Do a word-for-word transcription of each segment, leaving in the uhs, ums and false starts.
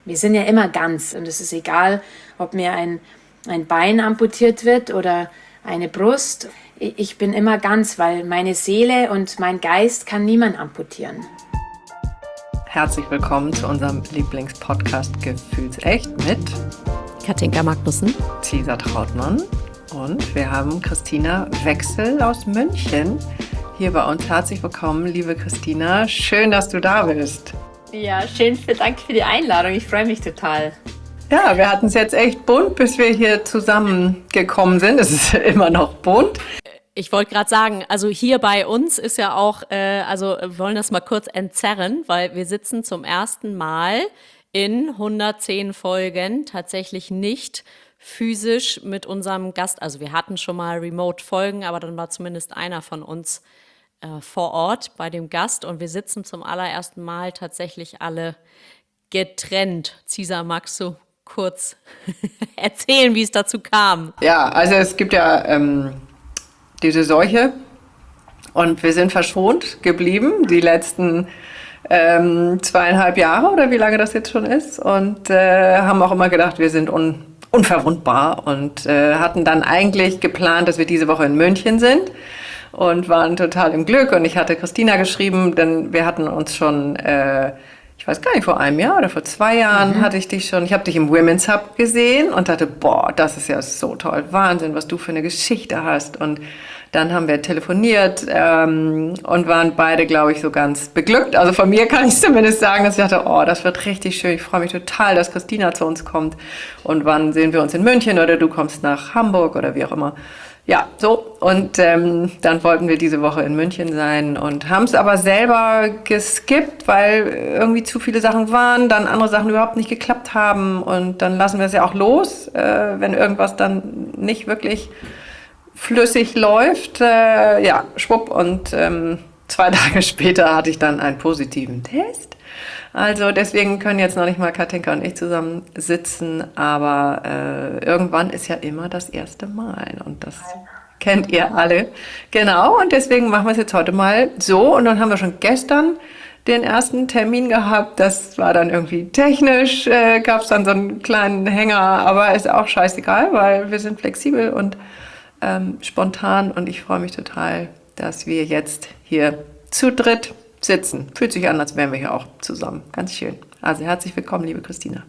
Wir sind ja immer ganz und es ist egal, ob mir ein, ein Bein amputiert wird oder eine Brust. Ich bin immer ganz, weil meine Seele und mein Geist kann niemand amputieren. Herzlich willkommen zu unserem Lieblingspodcast Gefühlsecht mit Katinka Magnussen, Cesar Trautmann und wir haben Christina Wechsel aus München hier bei uns. Herzlich willkommen, liebe Christina. Schön, dass du da bist. Ja, schön, danke für die Einladung. Ich freue mich total. Ja, wir hatten es jetzt echt bunt, bis wir hier zusammengekommen sind. Es ist immer noch bunt. Ich wollte gerade sagen, also hier bei uns ist ja auch, äh, also wir wollen das mal kurz entzerren, weil wir sitzen zum ersten Mal in hundertzehn Folgen tatsächlich nicht physisch mit unserem Gast. Also wir hatten schon mal Remote-Folgen, aber dann war zumindest einer von uns äh, vor Ort bei dem Gast und wir sitzen zum allerersten Mal tatsächlich alle getrennt. Cesar, magst du kurz erzählen, wie es dazu kam? Ja, also es gibt ja ähm, diese Seuche und wir sind verschont geblieben die letzten ähm, zweieinhalb Jahre oder wie lange das jetzt schon ist und äh, haben auch immer gedacht, wir sind un unverwundbar und äh, hatten dann eigentlich geplant, dass wir diese Woche in München sind und waren total im Glück und ich hatte Christina geschrieben, denn wir hatten uns schon, äh, ich weiß gar nicht, vor einem Jahr oder vor zwei Jahren mhm. hatte ich dich schon, ich habe dich im Women's Hub gesehen und dachte, boah, das ist ja so toll, Wahnsinn, was du für eine Geschichte hast. Und dann haben wir telefoniert ähm, und waren beide, glaube ich, so ganz beglückt. Also von mir kann ich zumindest sagen, dass ich dachte, oh, das wird richtig schön. Ich freue mich total, dass Christina zu uns kommt. Und wann sehen wir uns in München oder du kommst nach Hamburg oder wie auch immer. Ja, so. Und ähm, dann wollten wir diese Woche in München sein und haben es aber selber geskippt, weil irgendwie zu viele Sachen waren, dann andere Sachen überhaupt nicht geklappt haben. Und dann lassen wir es ja auch los, äh, wenn irgendwas dann nicht wirklich flüssig läuft, äh, ja, schwupp. Und ähm, zwei Tage später hatte ich dann einen positiven Test. Also deswegen können jetzt noch nicht mal Katinka und ich zusammen sitzen, aber äh, irgendwann ist ja immer das erste Mal und das kennt ihr alle. Genau, und deswegen machen wir es jetzt heute mal so und dann haben wir schon gestern den ersten Termin gehabt. Das war dann irgendwie technisch, äh, gab es dann so einen kleinen Hänger, aber ist auch scheißegal, weil wir sind flexibel und Ähm, spontan und ich freue mich total, dass wir jetzt hier zu dritt sitzen. Fühlt sich an, als wären wir hier auch zusammen. Ganz schön. Also herzlich willkommen, liebe Christina.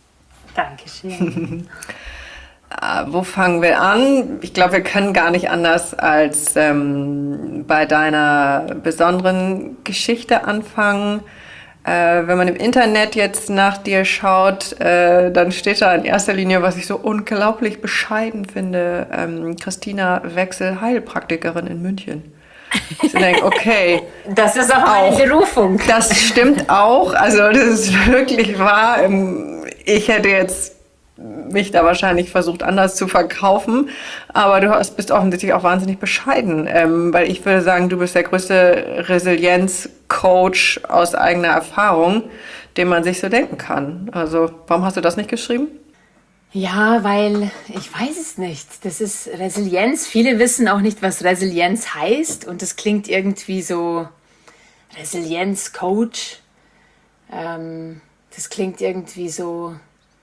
Dankeschön. äh, wo fangen wir an? Ich glaube, wir können gar nicht anders als ähm, bei deiner besonderen Geschichte anfangen. Äh, wenn man im Internet jetzt nach dir schaut, äh, dann steht da in erster Linie, was ich so unglaublich bescheiden finde, ähm, Christina Wechsel, Heilpraktikerin in München. Ich denke, okay. Das ist auch meine Berufung. Das stimmt auch, also das ist wirklich wahr. Ich hätte jetzt mich da wahrscheinlich versucht, anders zu verkaufen, aber du hast, bist offensichtlich auch wahnsinnig bescheiden, ähm, weil ich würde sagen, du bist der größte Resilienz-Coach aus eigener Erfahrung, den man sich so denken kann. Also, warum hast du das nicht geschrieben? Ja, weil ich weiß es nicht. Das ist Resilienz. Viele wissen auch nicht, was Resilienz heißt und das klingt irgendwie so Resilienz-Coach. Ähm, das klingt irgendwie so,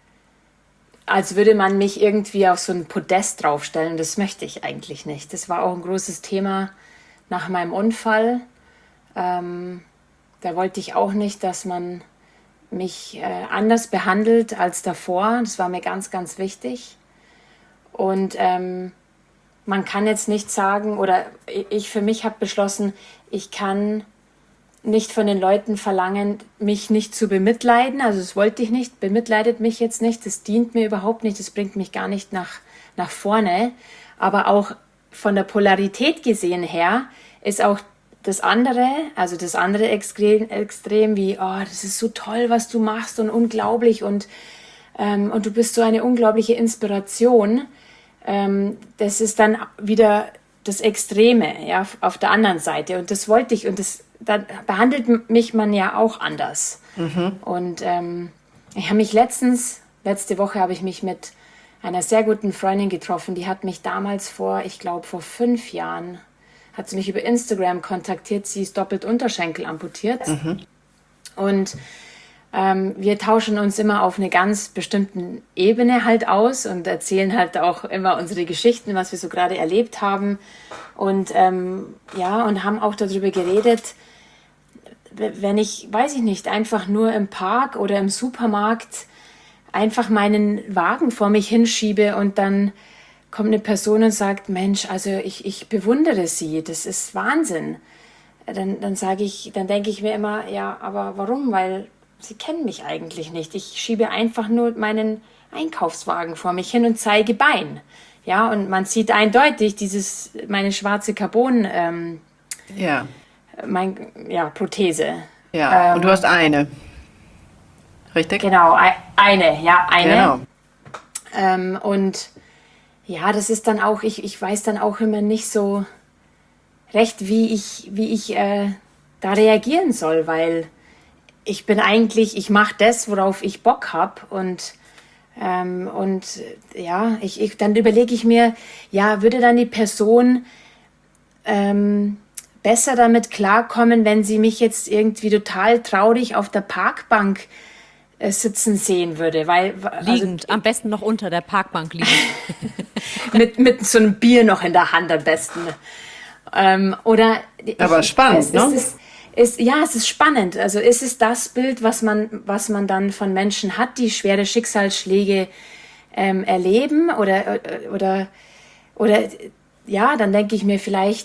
als würde man mich irgendwie auf so ein Podest draufstellen. Das möchte ich eigentlich nicht. Das war auch ein großes Thema nach meinem Unfall. Ähm, da wollte ich auch nicht, dass man mich äh, anders behandelt als davor. Das war mir ganz, ganz wichtig. Und ähm, man kann jetzt nicht sagen, oder ich für mich habe beschlossen, ich kann nicht von den Leuten verlangen, mich nicht zu bemitleiden. Also das wollte ich nicht. Bemitleidet mich jetzt nicht. Das dient mir überhaupt nicht. Das bringt mich gar nicht nach, nach vorne. Aber auch von der Polarität gesehen her ist auch das andere, also das andere Extrem, Extrem wie, oh, das ist so toll, was du machst und unglaublich und, ähm, und du bist so eine unglaubliche Inspiration. Ähm, das ist dann wieder das Extreme, ja, auf der anderen Seite. Und das wollte ich und das da behandelt mich man ja auch anders. Mhm. Und ähm, ich habe mich letztens, letzte Woche habe ich mich mit einer sehr guten Freundin getroffen, die hat mich damals vor, ich glaube vor fünf Jahren, hat sie mich über Instagram kontaktiert, sie ist doppelt Unterschenkel amputiert. Mhm. Und Ähm, wir tauschen uns immer auf eine ganz bestimmten Ebene halt aus und erzählen halt auch immer unsere Geschichten, was wir so gerade erlebt haben. Und ähm, ja, und haben auch darüber geredet, wenn ich, weiß ich nicht, einfach nur im Park oder im Supermarkt einfach meinen Wagen vor mich hinschiebe und dann kommt eine Person und sagt, Mensch, also ich, ich bewundere Sie, das ist Wahnsinn. Dann, dann sage ich, dann denke ich mir immer, ja, aber warum? Weil Sie kennen mich eigentlich nicht. Ich schiebe einfach nur meinen Einkaufswagen vor mich hin und zeige Bein. Ja, und man sieht eindeutig dieses, meine schwarze Carbon, ähm, Ja, mein, ja, Prothese. ja. Ähm, Und du hast eine, richtig? Genau, ei- eine, ja, eine. Genau. Ähm, und ja, das ist dann auch, ich, ich weiß dann auch immer nicht so recht, wie ich, wie ich äh, da reagieren soll, weil ich bin eigentlich, ich mache das, worauf ich Bock habe und ähm, und äh, ja, ich, ich, dann überlege ich mir, ja, würde dann die Person ähm, besser damit klarkommen, wenn sie mich jetzt irgendwie total traurig auf der Parkbank äh, sitzen sehen würde, weil also Liegend, am besten noch unter der Parkbank liegend. mit, mit so einem Bier noch in der Hand am besten. Ähm, oder ich, Aber spannend, es, ne? es ist, ist, ja, es ist spannend. Also ist es das Bild, was man, was man dann von Menschen hat, die schwere Schicksalsschläge ähm, erleben oder, oder, oder ja, dann denke ich mir, vielleicht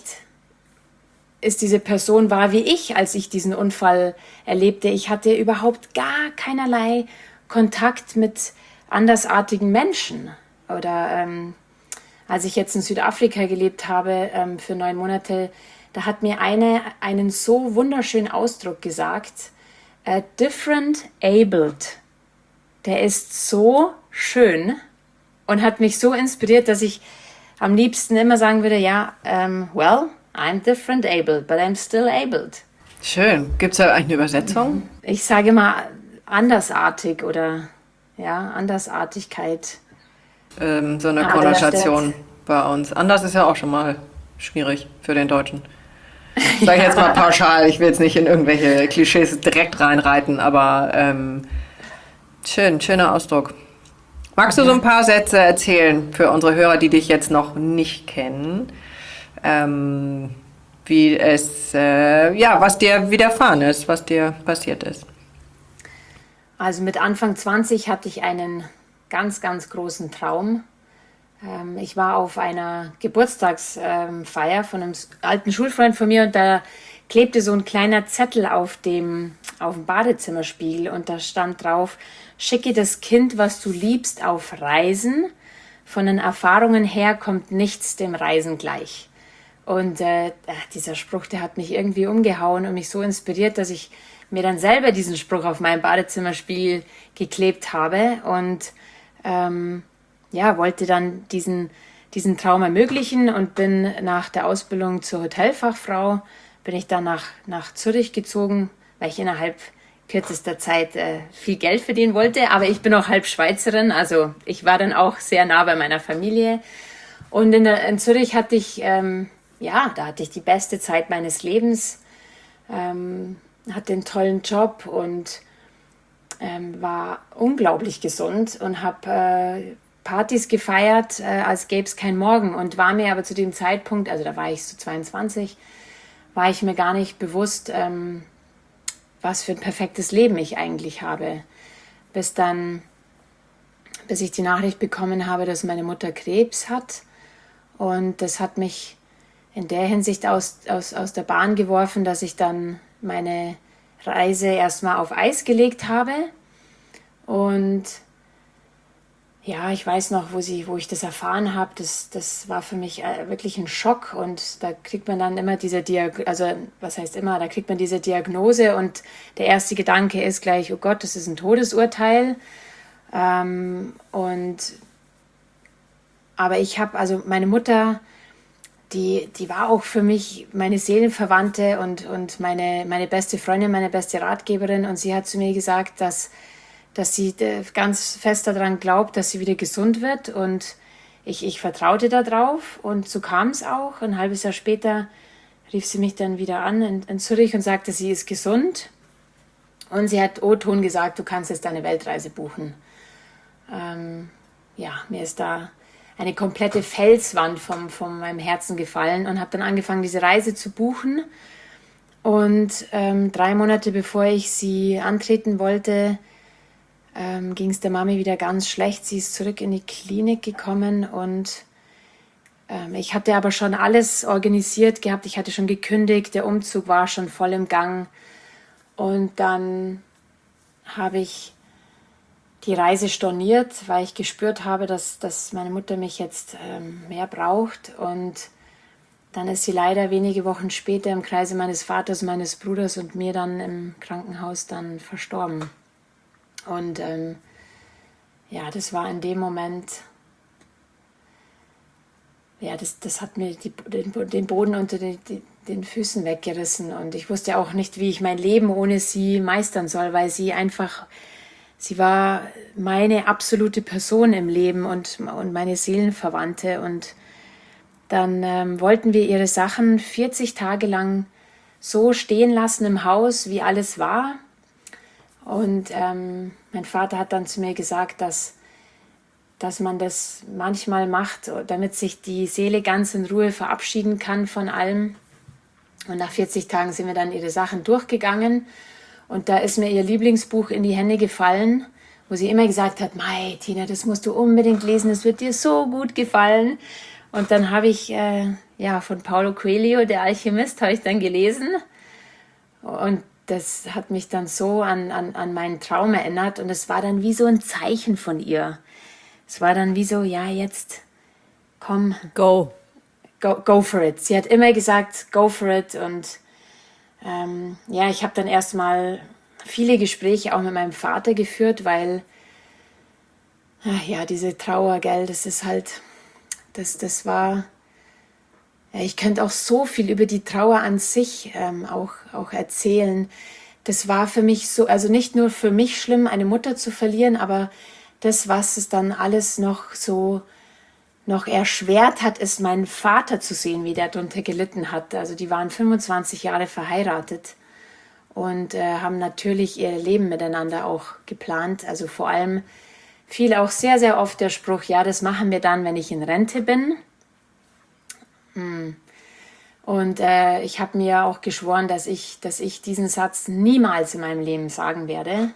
ist diese Person war wie ich, als ich diesen Unfall erlebte. Ich hatte überhaupt gar keinerlei Kontakt mit andersartigen Menschen. Oder ähm, als ich jetzt in Südafrika gelebt habe ähm, für neun Monate, da hat mir eine einen so wunderschönen Ausdruck gesagt, äh, different abled. Der ist so schön und hat mich so inspiriert, dass ich am liebsten immer sagen würde, ja, ähm, well, I'm different abled, but I'm still abled. Schön. Gibt es da eigentlich eine Übersetzung? Ich sage mal andersartig oder ja, Andersartigkeit. Ähm, so eine Aber Konnotation bei uns. Anders ist ja auch schon mal schwierig für den Deutschen. Sag ich jetzt mal pauschal, ich will jetzt nicht in irgendwelche Klischees direkt reinreiten, aber ähm, schön, schöner Ausdruck. Magst du so ein paar Sätze erzählen für unsere Hörer, die dich jetzt noch nicht kennen? Ähm, wie es, äh, ja, was dir widerfahren ist, was dir passiert ist. Also mit Anfang zwanzig hatte ich einen ganz, ganz großen Traum. Ähm, ich war auf einer Geburtstagsfeier von einem alten Schulfreund von mir und da klebte so ein kleiner Zettel auf dem, auf dem Badezimmerspiegel und da stand drauf, schicke das Kind, was du liebst, auf Reisen. Von den Erfahrungen her kommt nichts dem Reisen gleich. Und äh, dieser Spruch, der hat mich irgendwie umgehauen und mich so inspiriert, dass ich mir dann selber diesen Spruch auf meinem Badezimmerspiegel geklebt habe und ähm, ja, wollte dann diesen, diesen Traum ermöglichen und bin nach der Ausbildung zur Hotelfachfrau, bin ich dann nach, nach Zürich gezogen, weil ich innerhalb kürzester Zeit äh, viel Geld verdienen wollte, aber ich bin auch halb Schweizerin, also ich war dann auch sehr nah bei meiner Familie und in, der, in Zürich hatte ich, ähm, ja, da hatte ich die beste Zeit meines Lebens, ähm, hatte einen tollen Job und ähm, war unglaublich gesund und habe äh, Partys gefeiert, äh, als gäbe es kein Morgen und war mir aber zu dem Zeitpunkt, also da war ich so zweiundzwanzig, war ich mir gar nicht bewusst, ähm, was für ein perfektes Leben ich eigentlich habe. Bis dann, bis ich die Nachricht bekommen habe, dass meine Mutter Krebs hat und das hat mich in der Hinsicht aus, aus, aus der Bahn geworfen, dass ich dann meine Reise erstmal auf Eis gelegt habe und ja, ich weiß noch, wo, sie, wo ich das erfahren habe, das, das war für mich äh, wirklich ein Schock und da kriegt man dann immer diese Diagnose, also was heißt immer, da kriegt man diese Diagnose und der erste Gedanke ist gleich, oh Gott, das ist ein Todesurteil ähm, und aber ich habe, also meine Mutter, die, die war auch für mich meine Seelenverwandte und, und meine, meine beste Freundin, meine beste Ratgeberin und sie hat zu mir gesagt, dass dass sie ganz fest daran glaubt, dass sie wieder gesund wird und ich, ich vertraute darauf und so kam es auch. Ein halbes Jahr später rief sie mich dann wieder an in, in Zürich und sagte, sie ist gesund Und sie hat O-Ton gesagt, du kannst jetzt deine Weltreise buchen. Ähm, ja, mir ist da eine komplette Felswand vom, von meinem Herzen gefallen und habe dann angefangen, diese Reise zu buchen. Und ähm, drei Monate bevor ich sie antreten wollte, ähm, ging es der Mami wieder ganz schlecht. Sie ist zurück in die Klinik gekommen und ähm, ich hatte aber schon alles organisiert gehabt. Ich hatte schon gekündigt, der Umzug war schon voll im Gang. Und dann habe ich die Reise storniert, weil ich gespürt habe, dass, dass meine Mutter mich jetzt ähm, mehr braucht. Und dann ist sie leider wenige Wochen später im Kreise meines Vaters, meines Bruders und mir dann im Krankenhaus dann verstorben. Und ähm, ja, das war in dem Moment, ja, das, das hat mir die, den, den Boden unter die, die, den Füßen weggerissen. Und ich wusste auch nicht, wie ich mein Leben ohne sie meistern soll, weil sie einfach, sie war meine absolute Person im Leben und, und meine Seelenverwandte. Und dann ähm, wollten wir ihre Sachen vierzig Tage lang so stehen lassen im Haus, wie alles war. Und ähm, mein Vater hat dann zu mir gesagt, dass, dass man das manchmal macht, damit sich die Seele ganz in Ruhe verabschieden kann von allem. Und nach vierzig Tagen sind wir dann ihre Sachen durchgegangen. Und da ist mir ihr Lieblingsbuch in die Hände gefallen, wo sie immer gesagt hat, Mei, Tina, das musst du unbedingt lesen, das wird dir so gut gefallen. Und dann habe ich, äh, ja, von Paulo Coelho, Der Alchemist, habe ich dann gelesen. Und das hat mich dann so an, an, an meinen Traum erinnert. Und es war dann wie so ein Zeichen von ihr. Es war dann wie so, ja, jetzt, komm, Go. go, go for it. Sie hat immer gesagt, go for it. Und ähm, ja, ich habe dann erstmal viele Gespräche auch mit meinem Vater geführt, weil, ach ja, diese Trauer, gell, das ist halt... Das, das war, ja, ich könnte auch so viel über die Trauer an sich ähm, auch, auch erzählen. Das war für mich so, also nicht nur für mich schlimm, eine Mutter zu verlieren, aber das, was es dann alles noch so noch erschwert hat, ist meinen Vater zu sehen, wie der darunter gelitten hat. Also die waren fünfundzwanzig Jahre verheiratet und äh, haben natürlich ihr Leben miteinander auch geplant. Also vor allem fiel auch sehr, sehr oft der Spruch, ja, das machen wir dann, wenn ich in Rente bin. Und äh, ich habe mir auch geschworen, dass ich, dass ich diesen Satz niemals in meinem Leben sagen werde.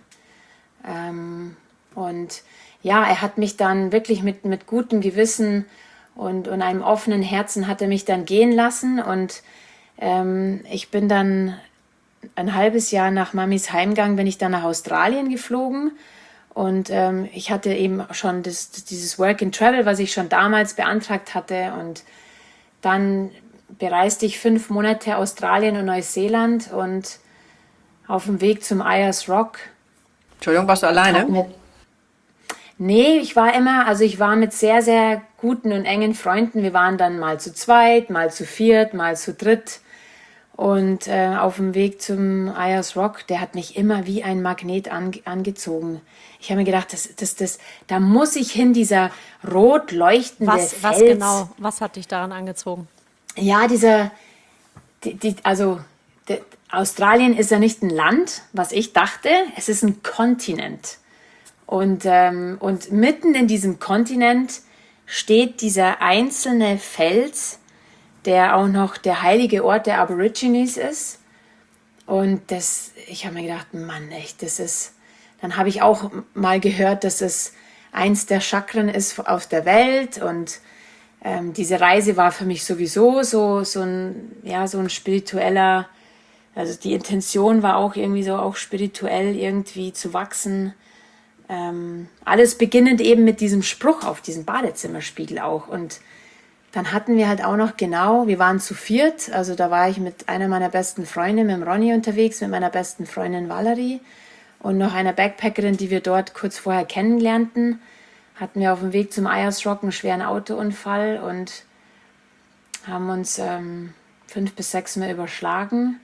Ähm, und ja, er hat mich dann wirklich mit, mit gutem Gewissen und, und einem offenen Herzen hat er mich dann gehen lassen. Und ähm, ich bin dann ein halbes Jahr nach Mamis Heimgang, bin ich dann nach Australien geflogen. Und ähm, ich hatte eben schon das, das, dieses Work and Travel, was ich schon damals beantragt hatte. Und dann bereiste ich fünf Monate Australien und Neuseeland. Und auf dem Weg zum Ayers Rock. Entschuldigung, warst du alleine? hatten wir- Nee, ich war immer, also ich war mit sehr, sehr guten und engen Freunden. Wir waren dann mal zu zweit, mal zu viert, mal zu dritt. Und äh, auf dem Weg zum Ayers Rock, der hat mich immer wie ein Magnet ange angezogen. Ich habe mir gedacht, das, das, das, da muss ich hin, dieser rot leuchtende Was, Fels. was genau, was hat dich daran angezogen? Ja, dieser, die, die, also die, Australien ist ja nicht ein Land, was ich dachte, es ist ein Kontinent. Und, ähm, und mitten in diesem Kontinent steht dieser einzelne Fels, der auch noch der heilige Ort der Aborigines ist. Und das, ich habe mir gedacht, Mann, echt, das ist, dann habe ich auch mal gehört, dass es eins der Chakren ist auf der Welt. Und ähm, diese Reise war für mich sowieso so, so ein, ja, so ein spiritueller, also die Intention war auch irgendwie so, auch spirituell irgendwie zu wachsen. Ähm, alles beginnend eben mit diesem Spruch auf diesem Badezimmerspiegel auch. Und dann hatten wir halt auch noch genau, wir waren zu viert, also da war ich mit einer meiner besten Freundinnen, mit dem Ronny unterwegs, mit meiner besten Freundin Valerie und noch einer Backpackerin, die wir dort kurz vorher kennenlernten. Hatten wir auf dem Weg zum Ayers Rock einen schweren Autounfall und haben uns ähm, fünf bis sechs Mal überschlagen.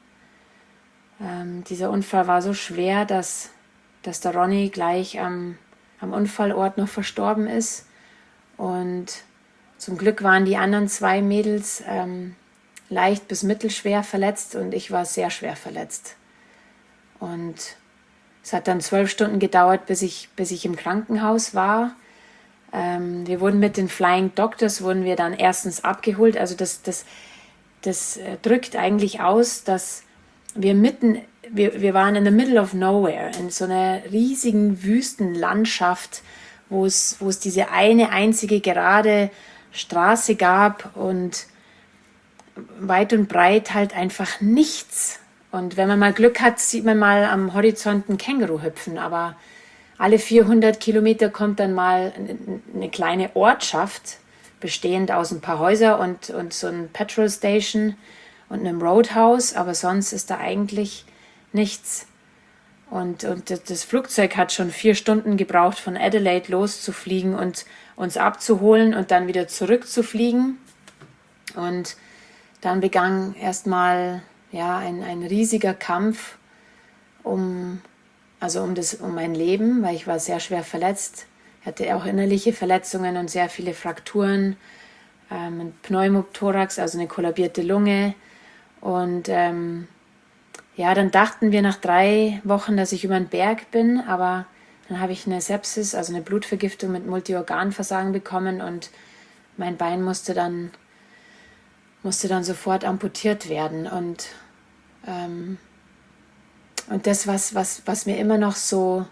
Ähm, dieser Unfall war so schwer, dass, dass der Ronny gleich am, am Unfallort noch verstorben ist. Und zum Glück waren die anderen zwei Mädels ähm, leicht bis mittelschwer verletzt und ich war sehr schwer verletzt. Und Es hat dann zwölf Stunden gedauert, bis ich, bis ich im Krankenhaus war. Ähm, wir wurden mit den Flying Doctors, wurden wir dann erstens abgeholt. Also das, das, das äh, drückt eigentlich aus, dass wir mitten, wir, wir waren in the middle of nowhere, in so einer riesigen Wüstenlandschaft, wo es, wo es diese eine einzige gerade Straße gab und weit und breit halt einfach nichts. Und wenn man mal Glück hat, sieht man mal am Horizont ein Känguru hüpfen, aber alle vierhundert Kilometer kommt dann mal eine kleine Ortschaft, bestehend aus ein paar Häusern und, und so ein Petrol Station und einem Roadhouse, aber sonst ist da eigentlich nichts. Und, und das Flugzeug hat schon vier Stunden gebraucht, von Adelaide loszufliegen und uns abzuholen und dann wieder zurückzufliegen. Und dann begann erstmal ja, ein, ein riesiger Kampf um, also um, das, um mein Leben, weil ich war sehr schwer verletzt. Ich hatte auch innerliche Verletzungen und sehr viele Frakturen, ähm, ein Pneumothorax, also eine kollabierte Lunge. Und ähm, ja, dann dachten wir nach drei Wochen, dass ich über den Berg bin, aber dann habe ich eine Sepsis, also eine Blutvergiftung mit Multiorganversagen bekommen und mein Bein musste dann, musste dann sofort amputiert werden. Und, ähm, und das, was, was, was mir immer noch so,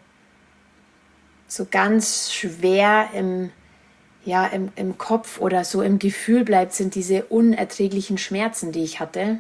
so ganz schwer im, ja, im, im Kopf oder so im Gefühl bleibt, sind diese unerträglichen Schmerzen, die ich hatte.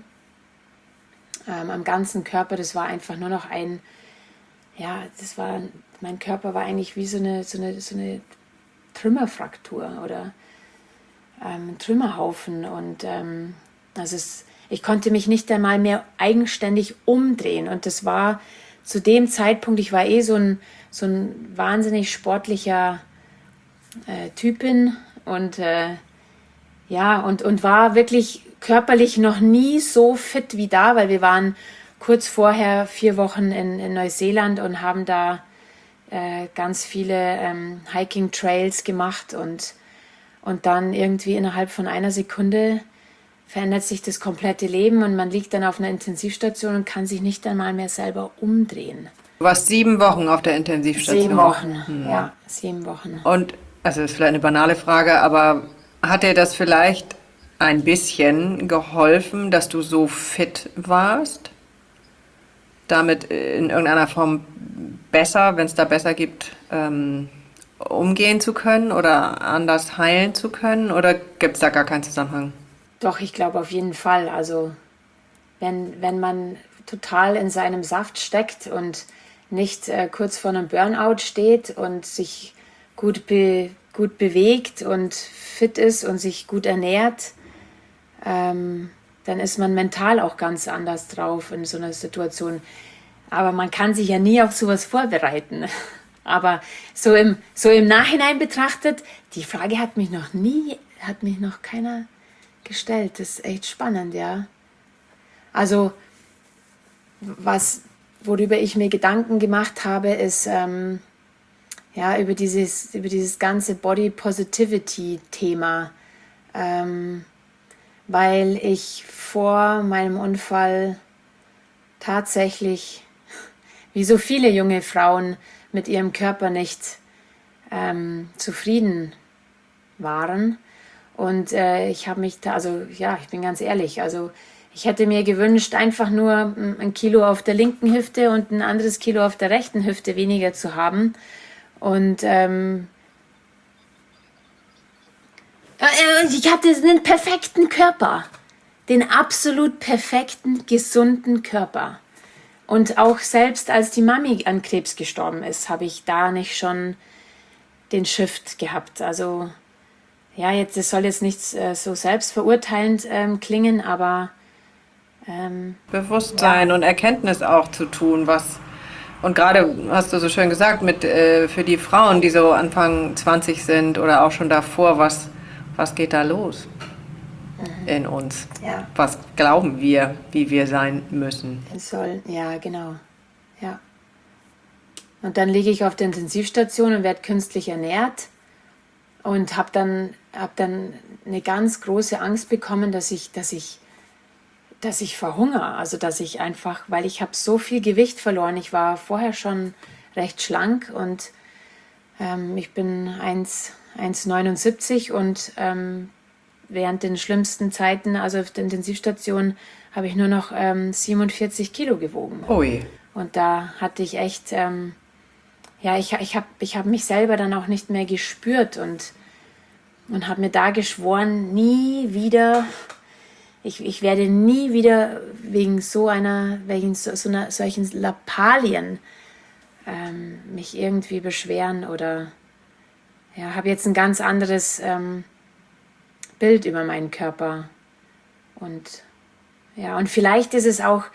Ähm, am ganzen Körper, das war einfach nur noch ein, ja, das war, mein Körper war eigentlich wie so eine, so eine, so eine Trümmerfraktur oder ähm, ein Trümmerhaufen und ähm, also es, ich konnte mich nicht einmal mehr eigenständig umdrehen und das war zu dem Zeitpunkt, ich war eh so ein, so ein wahnsinnig sportlicher äh, Typin und äh, ja, und, und war wirklich körperlich noch nie so fit wie da, weil wir waren kurz vorher vier Wochen in, in Neuseeland und haben da äh, ganz viele ähm, Hiking-Trails gemacht und, und dann irgendwie innerhalb von einer Sekunde verändert sich das komplette Leben und man liegt dann auf einer Intensivstation und kann sich nicht einmal mehr selber umdrehen. Du warst sieben Wochen auf der Intensivstation. Sieben Wochen, hm. ja, sieben Wochen. Und, also das ist vielleicht eine banale Frage, aber hat dir das vielleicht ein bisschen geholfen, dass du so fit warst? Damit in irgendeiner Form besser, wenn es da besser gibt, ähm, umgehen zu können oder anders heilen zu können? Oder gibt es da gar keinen Zusammenhang? Doch, ich glaube auf jeden Fall. Also wenn, wenn man total in seinem Saft steckt und nicht äh, kurz vor einem Burnout steht und sich gut, be, gut bewegt und fit ist und sich gut ernährt, ähm, dann ist man mental auch ganz anders drauf in so einer Situation. Aber man kann sich ja nie auf sowas vorbereiten. Aber so im, so im Nachhinein betrachtet, die Frage hat mich noch nie, hat mich noch keiner gestellt. Das ist echt spannend, ja. Also, was, worüber ich mir Gedanken gemacht habe, ist, ähm, ja, über dieses, über dieses ganze Body Positivity Thema. Ähm, weil ich vor meinem Unfall tatsächlich, wie so viele junge Frauen, mit ihrem Körper nicht ähm, zufrieden waren. Und äh, ich habe mich da, also ja, ich bin ganz ehrlich, also ich hätte mir gewünscht, einfach nur ein Kilo auf der linken Hüfte und ein anderes Kilo auf der rechten Hüfte weniger zu haben. Und ähm, ich hatte einen perfekten Körper, den absolut perfekten, gesunden Körper. Und auch selbst als die Mami an Krebs gestorben ist, habe ich da nicht schon den Shift gehabt. Also ja, jetzt, das soll jetzt nicht äh, so selbstverurteilend ähm, klingen, aber ähm, Bewusstsein ja. Und Erkenntnis auch zu tun, was und gerade hast du so schön gesagt, mit äh, für die Frauen, die so Anfang zwanzig sind oder auch schon davor, was Was geht da los mhm. in uns? Ja. Was glauben wir, wie wir sein müssen? Es soll, ja, genau. Ja. Und dann liege ich auf der Intensivstation und werde künstlich ernährt und habe dann, hab dann eine ganz große Angst bekommen, dass ich, dass ich dass ich verhungere. Also dass ich einfach, weil ich habe so viel Gewicht verloren. Ich war vorher schon recht schlank und ähm, ich bin eins Komma neunundsiebzig und ähm, während den schlimmsten Zeiten, also auf der Intensivstation, habe ich nur noch ähm, siebenundvierzig Kilo gewogen. Ui. Und da hatte ich echt, ähm, ja, ich, ich habe ich hab mich selber dann auch nicht mehr gespürt und, und habe mir da geschworen, nie wieder, ich, ich werde nie wieder wegen so einer, wegen so, so einer, solchen Lappalien ähm, mich irgendwie beschweren oder ja, habe jetzt ein ganz anderes ähm, Bild über meinen Körper. Und ja, und vielleicht ist es auch,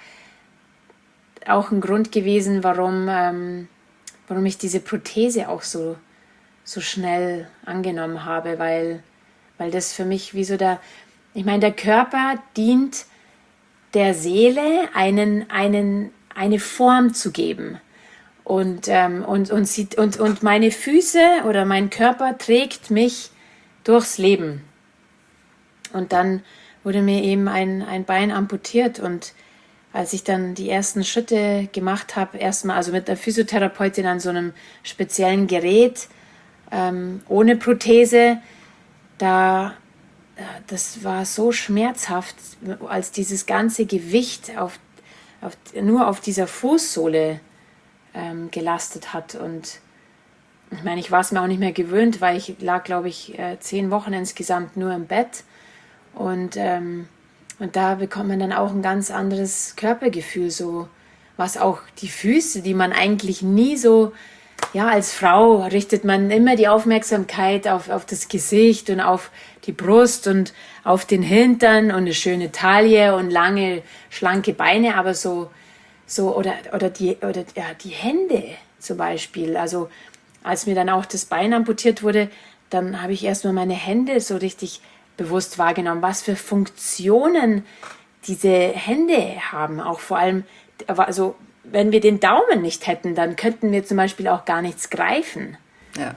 auch ein Grund gewesen, warum, ähm, warum ich diese Prothese auch so, so schnell angenommen habe, weil, weil das für mich wie so der, ich meine, der Körper dient der Seele, einen, einen, eine Form zu geben. Und, ähm, und, und, sie, und, und meine Füße oder mein Körper trägt mich durchs Leben. Und dann wurde mir eben ein, ein Bein amputiert. Und als ich dann die ersten Schritte gemacht habe, erstmal also mit der Physiotherapeutin an so einem speziellen Gerät, ähm, ohne Prothese, da, das war so schmerzhaft, als dieses ganze Gewicht auf, auf, nur auf dieser Fußsohle ähm, gelastet hat. Und ich meine, ich war es mir auch nicht mehr gewöhnt, weil ich lag, glaube ich, äh, zehn Wochen insgesamt nur im Bett. Und, ähm, und da bekommt man dann auch ein ganz anderes Körpergefühl, so was auch die Füße, die man eigentlich nie so, ja, als Frau richtet man immer die Aufmerksamkeit auf, auf das Gesicht und auf die Brust und auf den Hintern und eine schöne Taille und lange, schlanke Beine, aber so, so oder, oder, die, oder ja, die Hände zum Beispiel. Also als mir dann auch das Bein amputiert wurde, dann habe ich erstmal meine Hände so richtig bewusst wahrgenommen, was für Funktionen diese Hände haben. Auch vor allem, also wenn wir den Daumen nicht hätten, dann könnten wir zum Beispiel auch gar nichts greifen. Ja.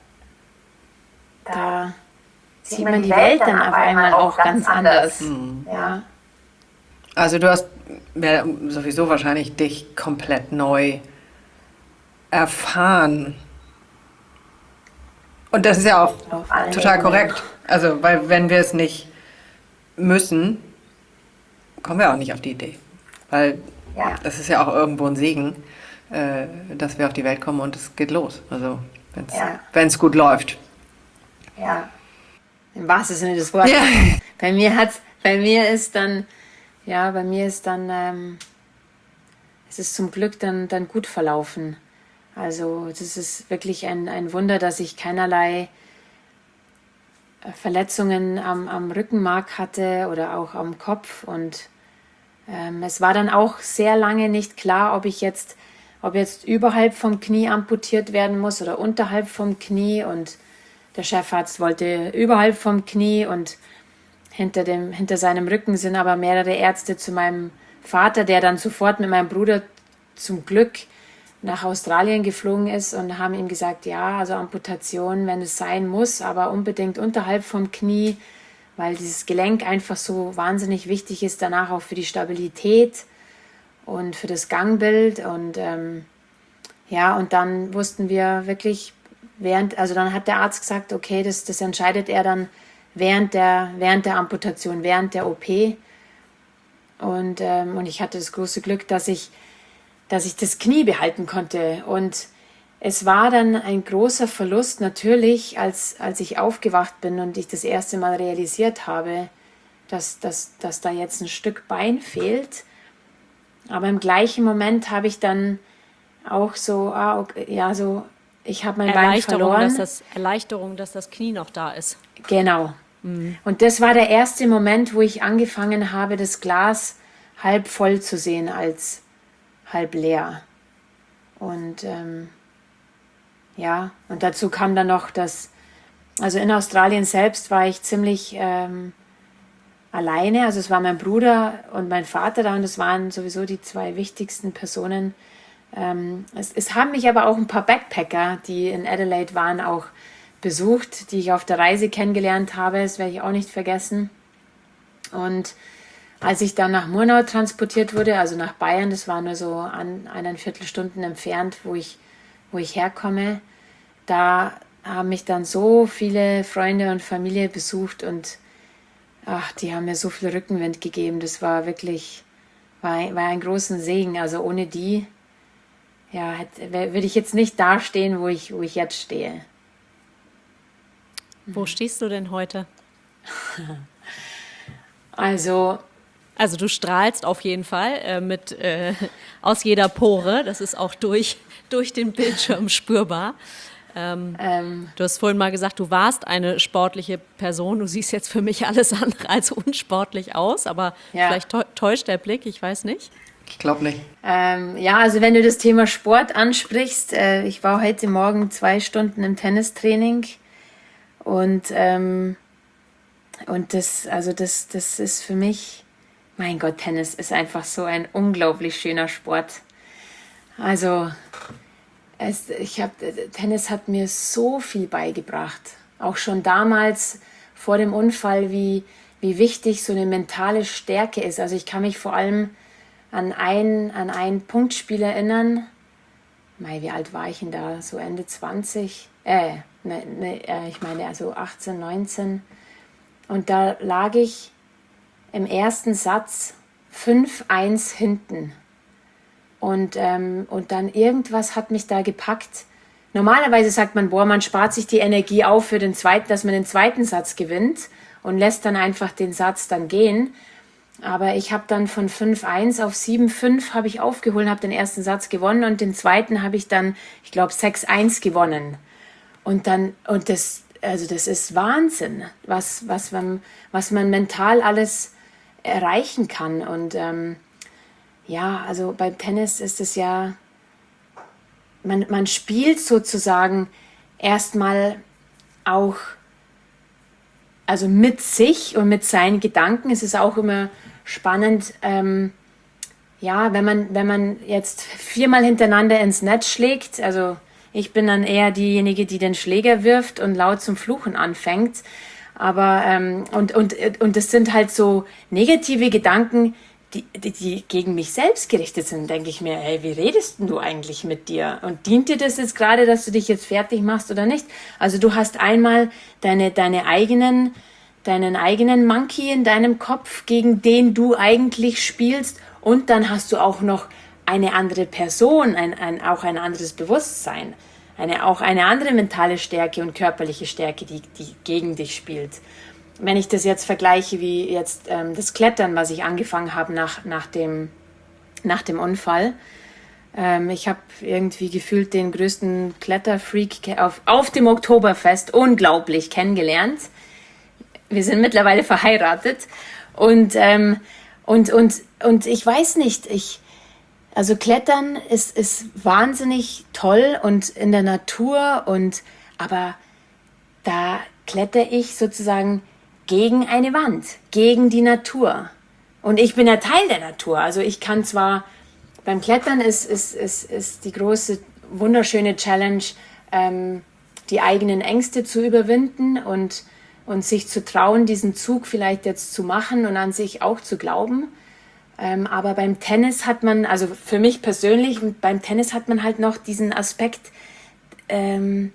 Da sieht man die Welt dann auf einmal auch ganz anders. Mhm. Ja. Also du hast ja, sowieso wahrscheinlich dich komplett neu erfahren. Und das ist ja auch Auf allen total Ebenen. korrekt. Also, weil wenn wir es nicht müssen, kommen wir auch nicht auf die Idee. Weil Ja. das ist ja auch irgendwo ein Segen, äh, dass wir auf die Welt kommen und es geht los. Also, wenn es Ja. gut läuft. Ja. Im wahrsten Sinne des Wortes. Ja. Bei mir hat's, bei mir ist dann, ja, bei mir ist dann, ähm, es ist zum Glück dann, dann gut verlaufen. Also das ist wirklich ein, ein Wunder, dass ich keinerlei Verletzungen am, am Rückenmark hatte oder auch am Kopf. Und ähm, es war dann auch sehr lange nicht klar, ob ich jetzt, ob jetzt überhalb vom Knie amputiert werden muss oder unterhalb vom Knie. Und der Chefarzt wollte überhalb vom Knie und hinter, dem, hinter seinem Rücken sind aber mehrere Ärzte zu meinem Vater, der dann sofort mit meinem Bruder zum Glück nach Australien geflogen ist und haben ihm gesagt, ja, also Amputation, wenn es sein muss, aber unbedingt unterhalb vom Knie, weil dieses Gelenk einfach so wahnsinnig wichtig ist, danach auch für die Stabilität und für das Gangbild. Und ähm, ja, und dann wussten wir wirklich, während, also dann hat der Arzt gesagt, okay, das, das entscheidet er dann während der, während der Amputation, während der O P. Und, ähm, und ich hatte das große Glück, dass ich dass ich das Knie behalten konnte. Und es war dann ein großer Verlust natürlich, als, als ich aufgewacht bin und ich das erste Mal realisiert habe, dass, dass, dass da jetzt ein Stück Bein fehlt. Aber im gleichen Moment habe ich dann auch so, ah, okay, ja, so, ich habe mein Bein Erleichterung, verloren. dass das, Erleichterung, dass das Knie noch da ist. Genau. Und das war der erste Moment, wo ich angefangen habe, das Glas halb voll zu sehen als halb leer. Und ähm, ja, und dazu kam dann noch, dass, also in Australien selbst war ich ziemlich ähm, alleine. Also es war mein Bruder und mein Vater da und das waren sowieso die zwei wichtigsten Personen. Ähm, es, es haben mich aber auch ein paar Backpacker, die in Adelaide waren, auch besucht, die ich auf der Reise kennengelernt habe. Das werde ich auch nicht vergessen. Und als ich dann nach Murnau transportiert wurde, also nach Bayern, das war nur so an eineinviertel Stunden entfernt, wo ich, wo ich herkomme, da haben mich dann so viele Freunde und Familie besucht und ach, die haben mir so viel Rückenwind gegeben. Das war wirklich, war, war ein großer Segen. Also ohne die, ja, hätte, würde ich jetzt nicht da stehen, wo ich, wo ich jetzt stehe. Wo stehst du denn heute? Also, Also du strahlst auf jeden Fall äh, mit äh, aus jeder Pore. Das ist auch durch, durch den Bildschirm spürbar. Ähm, ähm, du hast vorhin mal gesagt, du warst eine sportliche Person. Du siehst jetzt für mich alles andere als unsportlich aus, aber Ja. vielleicht täu- täuscht der Blick, ich weiß nicht. Ich glaube nicht. ähm, ja, also wenn du das Thema Sport ansprichst, äh, ich war heute Morgen zwei Stunden im Tennistraining und, ähm, und das, also das, das ist für mich, mein Gott, Tennis ist einfach so ein unglaublich schöner Sport. Also Es, ich hab, Tennis hat mir so viel beigebracht. Auch schon damals vor dem Unfall, wie, wie wichtig so eine mentale Stärke ist. Also ich kann mich vor allem an ein, an ein Punktspiel erinnern. Mei, wie alt war ich denn da? So Ende zwanzig? Äh, ne, ne, äh, ich meine also achtzehn, neunzehn. Und da lag ich im ersten Satz fünf eins hinten. Und, ähm, und dann irgendwas hat mich da gepackt. Normalerweise sagt man, boah, man spart sich die Energie auf für den zweiten, dass man den zweiten Satz gewinnt und lässt dann einfach den Satz dann gehen. Aber ich habe dann von fünf eins auf sieben fünf habe ich aufgeholt, habe den ersten Satz gewonnen und den zweiten habe ich dann, ich glaube, sechs eins gewonnen. Und dann, und das, also das ist Wahnsinn, was, was, man, was man mental alles erreichen kann. Und ähm, ja, also beim Tennis ist es ja, man, man spielt sozusagen erstmal auch, also mit sich und mit seinen Gedanken. Es ist auch immer spannend, ähm, ja, wenn man, wenn man jetzt viermal hintereinander ins Netz schlägt, also ich bin dann eher diejenige, die den Schläger wirft und laut zum Fluchen anfängt. Aber, ähm, und, und, und das sind halt so negative Gedanken, die, die, die gegen mich selbst gerichtet sind, denke ich mir, hey, wie redest denn du eigentlich mit dir? Und dient dir das jetzt gerade, dass du dich jetzt fertig machst oder nicht? Also du hast einmal deine, deine eigenen, deinen eigenen Monkey in deinem Kopf, gegen den du eigentlich spielst, und dann hast du auch noch eine andere Person, ein, ein, auch ein anderes Bewusstsein, eine, auch eine andere mentale Stärke und körperliche Stärke, die, die gegen dich spielt. Wenn ich das jetzt vergleiche wie jetzt ähm, das Klettern, was ich angefangen habe nach, nach, dem, nach dem Unfall. Ähm, ich habe irgendwie gefühlt den größten Kletterfreak auf, auf dem Oktoberfest unglaublich kennengelernt. Wir sind mittlerweile verheiratet. Und, ähm, und, und, und ich weiß nicht, ich, also Klettern ist, ist wahnsinnig toll und in der Natur, und, aber da kletter ich sozusagen gegen eine Wand, gegen die Natur. Und ich bin ja Teil der Natur. Also ich kann zwar, beim Klettern ist, ist, ist, ist die große, wunderschöne Challenge, ähm, die eigenen Ängste zu überwinden und, und sich zu trauen, diesen Zug vielleicht jetzt zu machen und an sich auch zu glauben. Ähm, aber beim Tennis hat man, also für mich persönlich, beim Tennis hat man halt noch diesen Aspekt, ähm,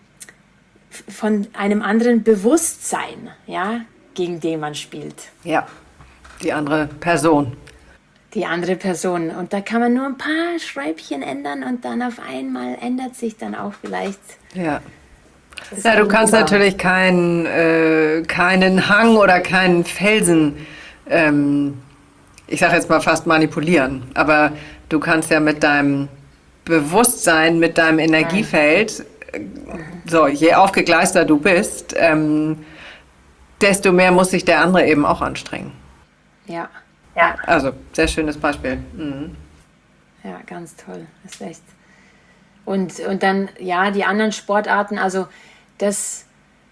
von einem anderen Bewusstsein, ja, gegen den man spielt. Ja, die andere Person. Die andere Person. Und da kann man nur ein paar Schräubchen ändern und dann auf einmal ändert sich dann auch vielleicht. Ja. das Ja, du kannst Gegenüber. natürlich keinen, äh, keinen Hang oder keinen Felsen, ähm, ich sage jetzt mal fast manipulieren, aber du kannst ja mit deinem Bewusstsein, mit deinem Energiefeld, äh, so, je aufgegleister du bist, ähm, desto mehr muss sich der andere eben auch anstrengen. Ja, Ja. Also, sehr schönes Beispiel. Mhm. ja, ganz toll. Das ist echt. Und, und dann, ja, die anderen Sportarten, also das,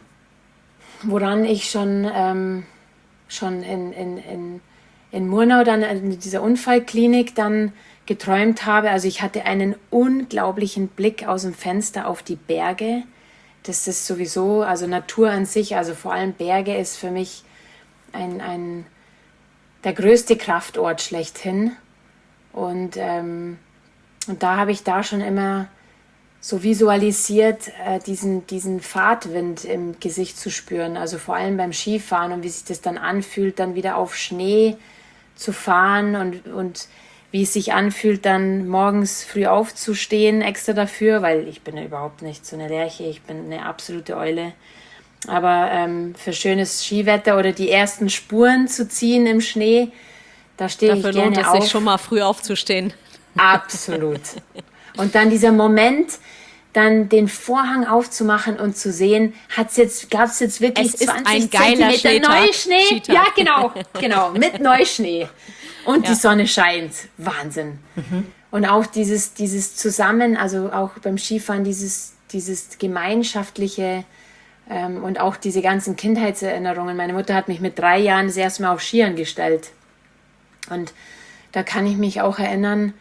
woran ich schon, ähm, schon in, in, in, in Murnau, dann in dieser Unfallklinik dann geträumt habe. Also ich hatte einen unglaublichen Blick aus dem Fenster auf die Berge. Das ist sowieso, also Natur an sich, also vor allem Berge ist für mich ein, ein der größte Kraftort schlechthin. Und, ähm, und da habe ich da schon immer so visualisiert, äh, diesen, diesen Fahrtwind im Gesicht zu spüren. Also vor allem beim Skifahren und wie sich das dann anfühlt, dann wieder auf Schnee zu fahren und, und wie es sich anfühlt, dann morgens früh aufzustehen extra dafür, weil ich bin ja überhaupt nicht so eine Lerche, ich bin eine absolute Eule. Aber ähm, für schönes Skiwetter oder die ersten Spuren zu ziehen im Schnee, da stehe ich Dafür gerne lohnt es auf. sich schon mal früh aufzustehen. Absolut. Und dann dieser Moment, dann den Vorhang aufzumachen und zu sehen, hat's jetzt, gab es jetzt wirklich Es ist zwanzig ein geiler Zentimeter Schneetag. Neuschnee? Skitag. Ja, genau, genau, mit Neuschnee. Und Ja. die Sonne scheint. Wahnsinn. Und auch dieses, dieses Zusammen, also auch beim Skifahren, dieses, dieses gemeinschaftliche ähm, und auch diese ganzen Kindheitserinnerungen. Meine Mutter hat mich mit drei Jahren das erste Mal auf Skiern gestellt. Und da kann ich mich auch erinnern,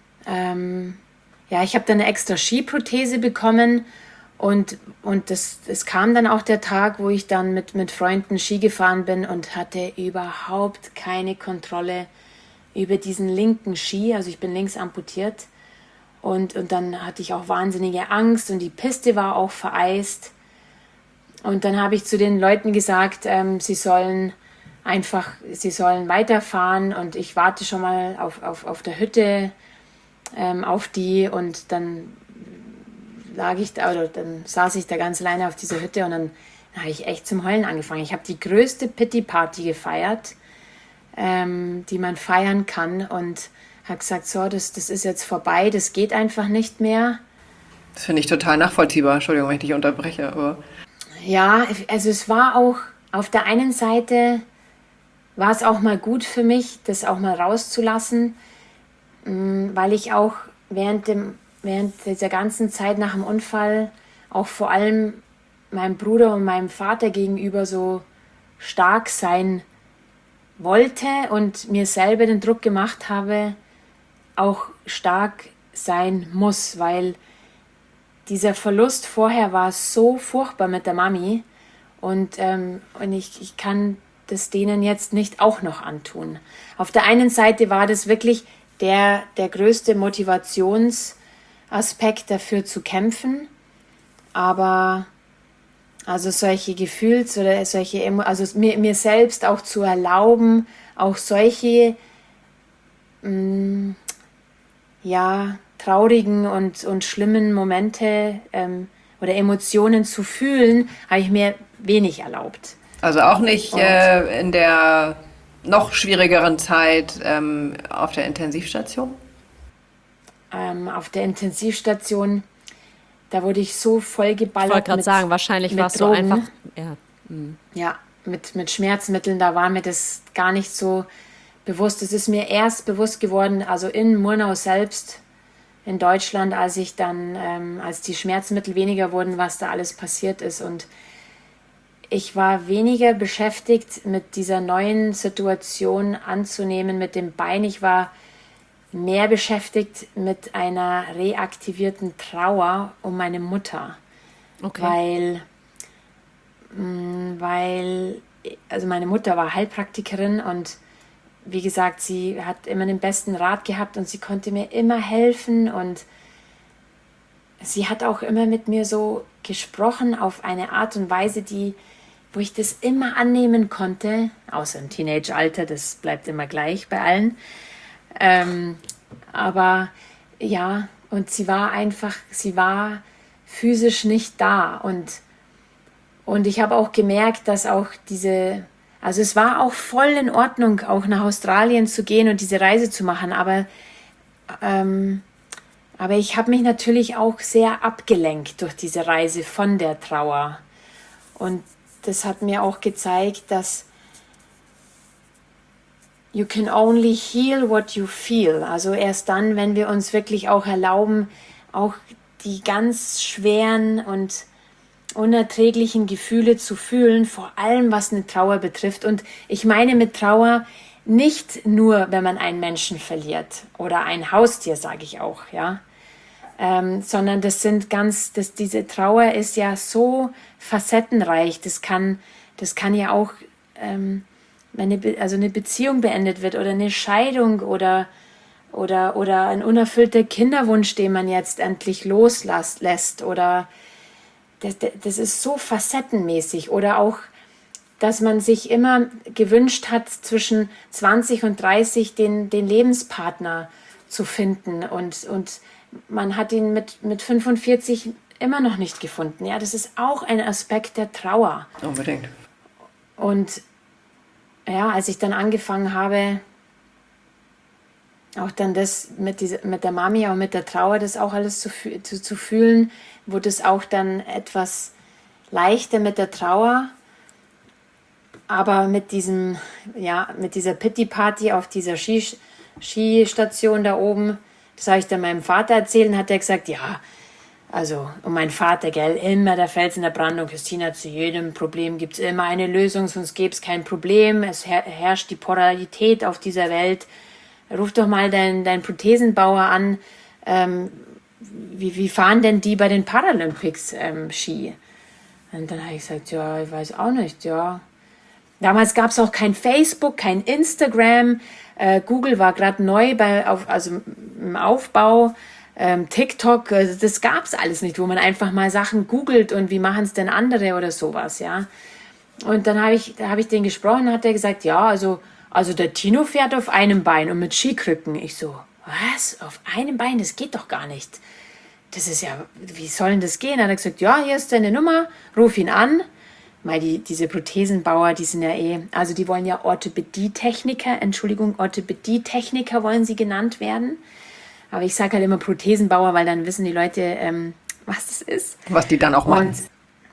ähm, ja, ich habe dann eine extra Skiprothese bekommen und, und das, es kam dann auch der Tag, wo ich dann mit, mit Freunden Ski gefahren bin und hatte überhaupt keine Kontrolle über diesen linken Ski, also ich bin links amputiert und, und dann hatte ich auch wahnsinnige Angst und die Piste war auch vereist und dann habe ich zu den Leuten gesagt, ähm, sie sollen einfach, sie sollen weiterfahren und ich warte schon mal auf, auf, auf der Hütte ähm, auf die und dann lag ich da oder dann saß ich da ganz alleine auf dieser Hütte und dann habe ich echt zum Heulen angefangen. Ich habe die größte Pity-Party gefeiert, ähm, die man feiern kann und habe gesagt, so, das, das ist jetzt vorbei, das geht einfach nicht mehr. Das finde ich total nachvollziehbar. Entschuldigung, wenn ich dich unterbreche, aber Ja, also es war auch, auf der einen Seite war es auch mal gut für mich, das auch mal rauszulassen, mh, weil ich auch während, dem, während dieser ganzen Zeit nach dem Unfall auch vor allem meinem Bruder und meinem Vater gegenüber so stark sein wollte und mir selber den Druck gemacht habe, auch stark sein muss, weil dieser Verlust vorher war so furchtbar mit der Mami und, ähm, und ich, ich kann das denen jetzt nicht auch noch antun. Auf der einen Seite war das wirklich der, der größte Motivationsaspekt dafür zu kämpfen, aber also solche Gefühls- oder solche, Emo- also mir, mir selbst auch zu erlauben, auch solche mh, ja, traurigen und, und schlimmen Momente ähm, oder Emotionen zu fühlen, habe ich mir wenig erlaubt. also auch nicht Und äh, in der noch schwierigeren Zeit ähm, auf der Intensivstation? ähm, auf der Intensivstation, da wurde ich so Ich vollgeballert wollte gerade mit, sagen, wahrscheinlich mit warst du Drogen. einfach. Ja. Ja, mit, mit Schmerzmitteln, da war mir das gar nicht so bewusst. Es ist mir erst bewusst geworden, also in Murnau selbst, in Deutschland, als ich dann, ähm, als die Schmerzmittel weniger wurden, was da alles passiert ist. Und ich war weniger beschäftigt mit dieser neuen Situation anzunehmen mit dem Bein. Ich war mehr beschäftigt mit einer reaktivierten Trauer um meine Mutter, Okay. weil, mh, weil, also meine Mutter war Heilpraktikerin und wie gesagt, sie hat immer den besten Rat gehabt und sie konnte mir immer helfen und sie hat auch immer mit mir so gesprochen auf eine Art und Weise, die, wo ich das immer annehmen konnte, außer im Teenage-Alter, das bleibt immer gleich bei allen. Ähm, aber ja, und sie war einfach, sie war physisch nicht da und, und ich habe auch gemerkt, dass auch diese, also es war auch voll in Ordnung, auch nach Australien zu gehen und diese Reise zu machen, aber, ähm, aber ich habe mich natürlich auch sehr abgelenkt durch diese Reise von der Trauer. Und das hat mir auch gezeigt, dass you can only heal what you feel. Also erst dann, wenn wir uns wirklich auch erlauben, auch die ganz schweren und unerträglichen Gefühle zu fühlen, vor allem was eine Trauer betrifft. Und ich meine mit Trauer nicht nur, wenn man einen Menschen verliert oder ein Haustier, sage ich auch, ja, ähm, sondern das sind ganz, das, diese Trauer ist ja so facettenreich. Das kann, das kann ja auch ähm, wenn eine, Be- also eine Beziehung beendet wird oder eine Scheidung oder, oder, oder ein unerfüllter Kinderwunsch, den man jetzt endlich loslässt oder das, das ist so facettenmäßig oder auch, dass man sich immer gewünscht hat, zwischen zwanzig und dreißig den, den Lebenspartner zu finden und, und man hat ihn mit, mit fünfundvierzig immer noch nicht gefunden. Ja, das ist auch ein Aspekt der Trauer. Unbedingt. Und ja, als ich dann angefangen habe, auch dann das mit, dieser, mit der Mami, auch mit der Trauer, das auch alles zu, fü- zu, zu fühlen, wurde es auch dann etwas leichter mit der Trauer. Aber mit diesem, ja, mit dieser Pity-Party auf dieser Ski, Skistation da oben, das habe ich dann meinem Vater erzählt und hat er gesagt, ja, also, und mein Vater, gell, immer der Fels in der Brandung, Christina, zu jedem Problem gibt es immer eine Lösung, sonst gäbe es kein Problem, es her herrscht die Polarität auf dieser Welt. Ruf doch mal deinen dein Prothesenbauer an, ähm, wie, wie fahren denn die bei den Paralympics ähm, Ski? Und dann habe ich gesagt, ja, ich weiß auch nicht, ja. Damals gab es auch kein Facebook, kein Instagram. Äh, Google war gerade neu bei, auf, also im Aufbau. Ähm, TikTok, äh, das gab es alles nicht, wo man einfach mal Sachen googelt und wie machen es denn andere oder sowas, ja. Und dann habe ich, da habe ich den gesprochen, hat er gesagt, ja, also, also der Tino fährt auf einem Bein und mit Skikrücken. Ich so, was? Auf einem Bein? Das geht doch gar nicht. Das ist ja, wie soll denn das gehen? Dann hat er gesagt, ja, hier ist deine Nummer, ruf ihn an. Weil die, diese Prothesenbauer, die sind ja eh, also die wollen ja Orthopädietechniker, Entschuldigung, Orthopädietechniker wollen sie genannt werden. Aber ich sage halt immer Prothesenbauer, weil dann wissen die Leute, ähm, was das ist. Was die dann auch machen. Und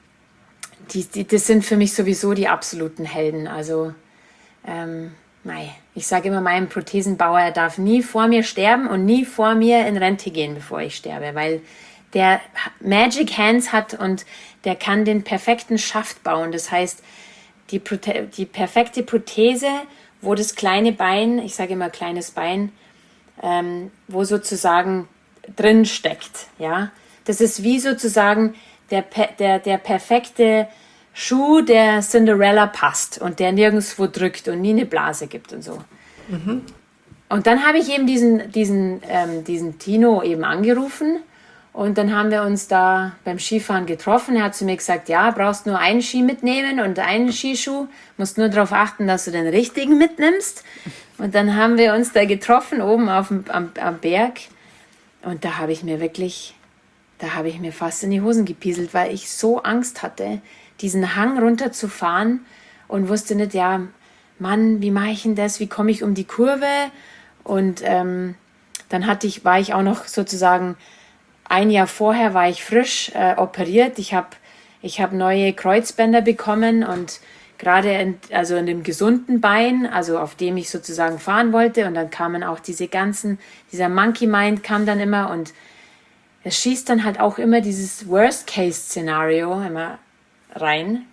die, die, das sind für mich sowieso die absoluten Helden. Also, ähm, nein, ich sage immer meinem Prothesenbauer, er darf nie vor mir sterben und nie vor mir in Rente gehen, bevor ich sterbe, weil der Magic Hands hat und der kann den perfekten Schaft bauen. Das heißt, die, Prote die perfekte Prothese, wo das kleine Bein, ich sage immer kleines Bein, ähm, wo sozusagen drin steckt. Ja? Das ist wie sozusagen der, der, der perfekte Schuh, der Cinderella passt und der nirgendwo drückt und nie eine Blase gibt und so. Mhm. Und dann habe ich eben diesen, diesen, ähm, diesen Tino eben angerufen. Und dann haben wir uns da beim Skifahren getroffen. Er hat zu mir gesagt, ja, brauchst nur einen Ski mitnehmen und einen Skischuh. Musst nur darauf achten, dass du den richtigen mitnimmst. Und dann haben wir uns da getroffen, oben auf dem, am, am Berg. Und da habe ich mir wirklich, da habe ich mir fast in die Hosen gepieselt, weil ich so Angst hatte, diesen Hang runterzufahren und wusste nicht, ja, Mann, wie mache ich denn das? Wie komme ich um die Kurve? Und ähm, dann hatte ich, war ich auch noch sozusagen... Ein Jahr vorher war ich frisch äh, operiert. Ich habe ich hab neue Kreuzbänder bekommen und gerade in, also in dem gesunden Bein, also auf dem ich sozusagen fahren wollte. Und dann kamen auch diese ganzen, dieser Monkey Mind kam dann immer und es schießt dann halt auch immer dieses Worst-Case-Szenario immer rein.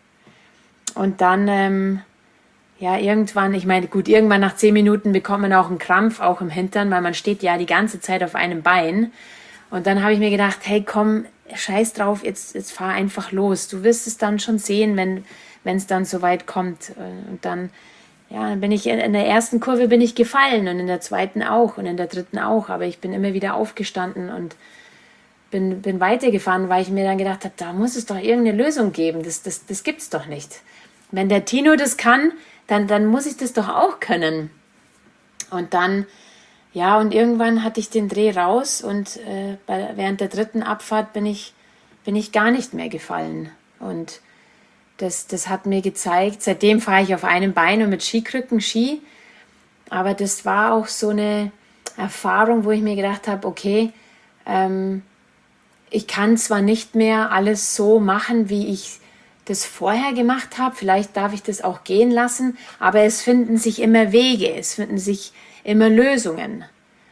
Und dann, ähm, ja, irgendwann, ich meine, gut, irgendwann nach zehn Minuten bekommt man auch einen Krampf, auch im Hintern, weil man steht ja die ganze Zeit auf einem Bein. Und dann habe ich mir gedacht, hey, komm, scheiß drauf, jetzt, jetzt fahr einfach los. Du wirst es dann schon sehen, wenn wenn es dann so weit kommt. Und dann, ja, dann bin ich in der ersten Kurve bin ich gefallen und in der zweiten auch und in der dritten auch. Aber ich bin immer wieder aufgestanden und bin, bin weitergefahren, weil ich mir dann gedacht habe, da muss es doch irgendeine Lösung geben. Das, das, das gibt's doch nicht. Wenn der Tino das kann, dann, dann muss ich das doch auch können. Und dann... Ja, und irgendwann hatte ich den Dreh raus und äh, bei, während der dritten Abfahrt bin ich, bin ich gar nicht mehr gefallen. Und das, das hat mir gezeigt, seitdem fahre ich auf einem Bein und mit Skikrücken Ski. Aber das war auch so eine Erfahrung, wo ich mir gedacht habe, okay, ähm, ich kann zwar nicht mehr alles so machen, wie ich das vorher gemacht habe, vielleicht darf ich das auch gehen lassen, aber es finden sich immer Wege, es finden sich immer Lösungen.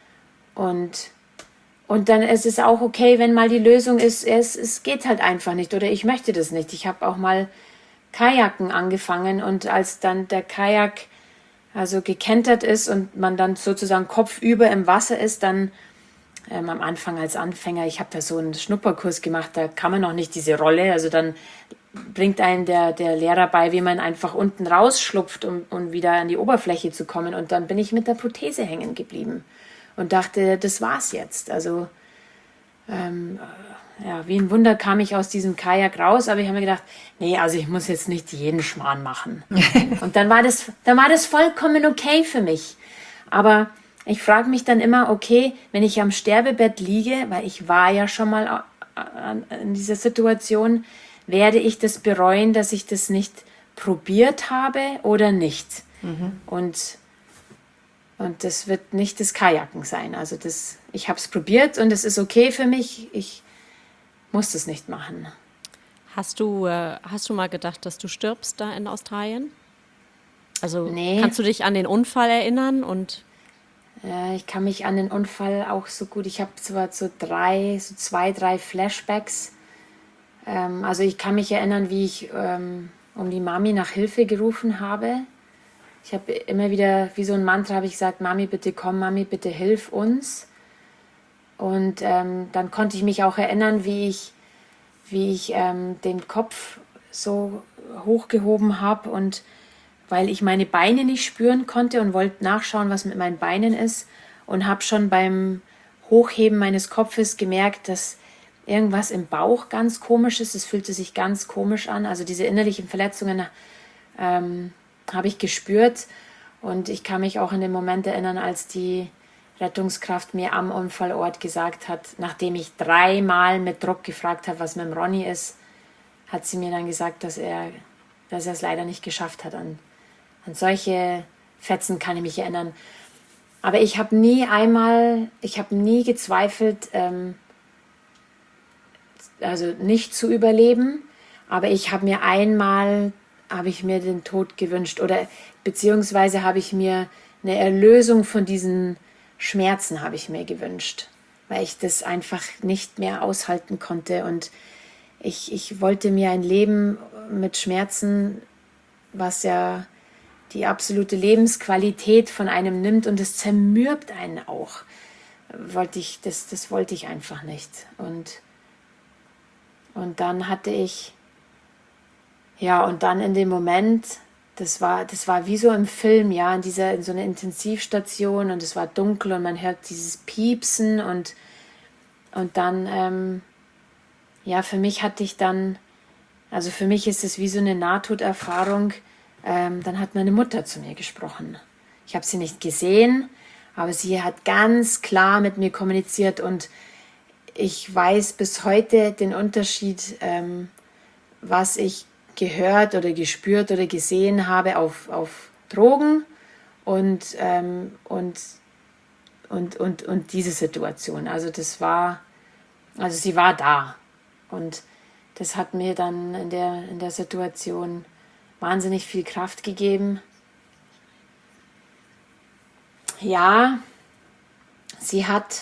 Und, und dann ist es auch okay, wenn mal die Lösung ist, es, es geht halt einfach nicht oder ich möchte das nicht. Ich habe auch mal Kajaken angefangen und als dann der Kajak also gekentert ist und man dann sozusagen kopfüber im Wasser ist, dann ähm, am Anfang als Anfänger, ich habe da so einen Schnupperkurs gemacht, da kann man noch nicht diese Rolle, also dann bringt einen der, der Lehrer bei, wie man einfach unten rausschlupft, um, um wieder an die Oberfläche zu kommen. Und dann bin ich mit der Prothese hängen geblieben und dachte, das war's jetzt. Also ähm, ja, wie ein Wunder kam ich aus diesem Kajak raus, aber ich habe mir gedacht, nee, also ich muss jetzt nicht jeden Schmarrn machen. Und dann war das, dann war das vollkommen okay für mich. Aber ich frage mich dann immer, okay, wenn ich am Sterbebett liege, weil ich war ja schon mal in dieser Situation, werde ich das bereuen, dass ich das nicht probiert habe oder nicht? Mhm. Und, und das wird nicht das Kajaken sein. Also das, ich habe es probiert und es ist okay für mich. Ich muss das nicht machen. Hast du, äh, hast du mal gedacht, dass du stirbst da in Australien? Also nee. Kannst du dich an den Unfall erinnern? Und ja, ich kann mich an den Unfall auch so gut. Ich habe zwar so drei, so zwei, drei Flashbacks. Ähm, also ich kann mich erinnern, wie ich ähm, um die Mami nach Hilfe gerufen habe. Ich habe immer wieder, wie so ein Mantra, habe ich gesagt, Mami, bitte komm, Mami, bitte hilf uns. Und ähm, dann konnte ich mich auch erinnern, wie ich, wie ich ähm, den Kopf so hochgehoben habe und weil ich meine Beine nicht spüren konnte und wollte nachschauen, was mit meinen Beinen ist und habe schon beim Hochheben meines Kopfes gemerkt, dass irgendwas im Bauch ganz komisch ist. Es fühlte sich ganz komisch an. Also diese innerlichen Verletzungen ähm, habe ich gespürt und ich kann mich auch an den Moment erinnern, als die Rettungskraft mir am Unfallort gesagt hat, nachdem ich dreimal mit Druck gefragt habe, was mit dem Ronny ist, hat sie mir dann gesagt, dass er, dass er es leider nicht geschafft hat. An, an solche Fetzen kann ich mich erinnern. Aber ich habe nie einmal, ich habe nie gezweifelt, ähm, also nicht zu überleben, aber ich habe mir einmal, habe ich mir den Tod gewünscht oder beziehungsweise habe ich mir eine Erlösung von diesen Schmerzen habe ich mir gewünscht, weil ich das einfach nicht mehr aushalten konnte und ich, ich wollte mir ein Leben mit Schmerzen, was ja die absolute Lebensqualität von einem nimmt und es zermürbt einen auch, wollte ich, das, das wollte ich einfach nicht. Und, und dann hatte ich, ja, und dann in dem Moment, das war, das war wie so im Film, ja, in dieser, in so einer Intensivstation und es war dunkel und man hört dieses Piepsen und, und dann, ähm, ja, für mich hatte ich dann, also für mich ist es wie so eine Nahtoderfahrung, ähm, dann hat meine Mutter zu mir gesprochen. Ich habe sie nicht gesehen, aber sie hat ganz klar mit mir kommuniziert und ich weiß bis heute den Unterschied, ähm, was ich gehört oder gespürt oder gesehen habe auf, auf Drogen und, ähm, und, und, und, und diese Situation. Also das war, also sie war da und das hat mir dann in der, in der Situation wahnsinnig viel Kraft gegeben. Ja, sie hat,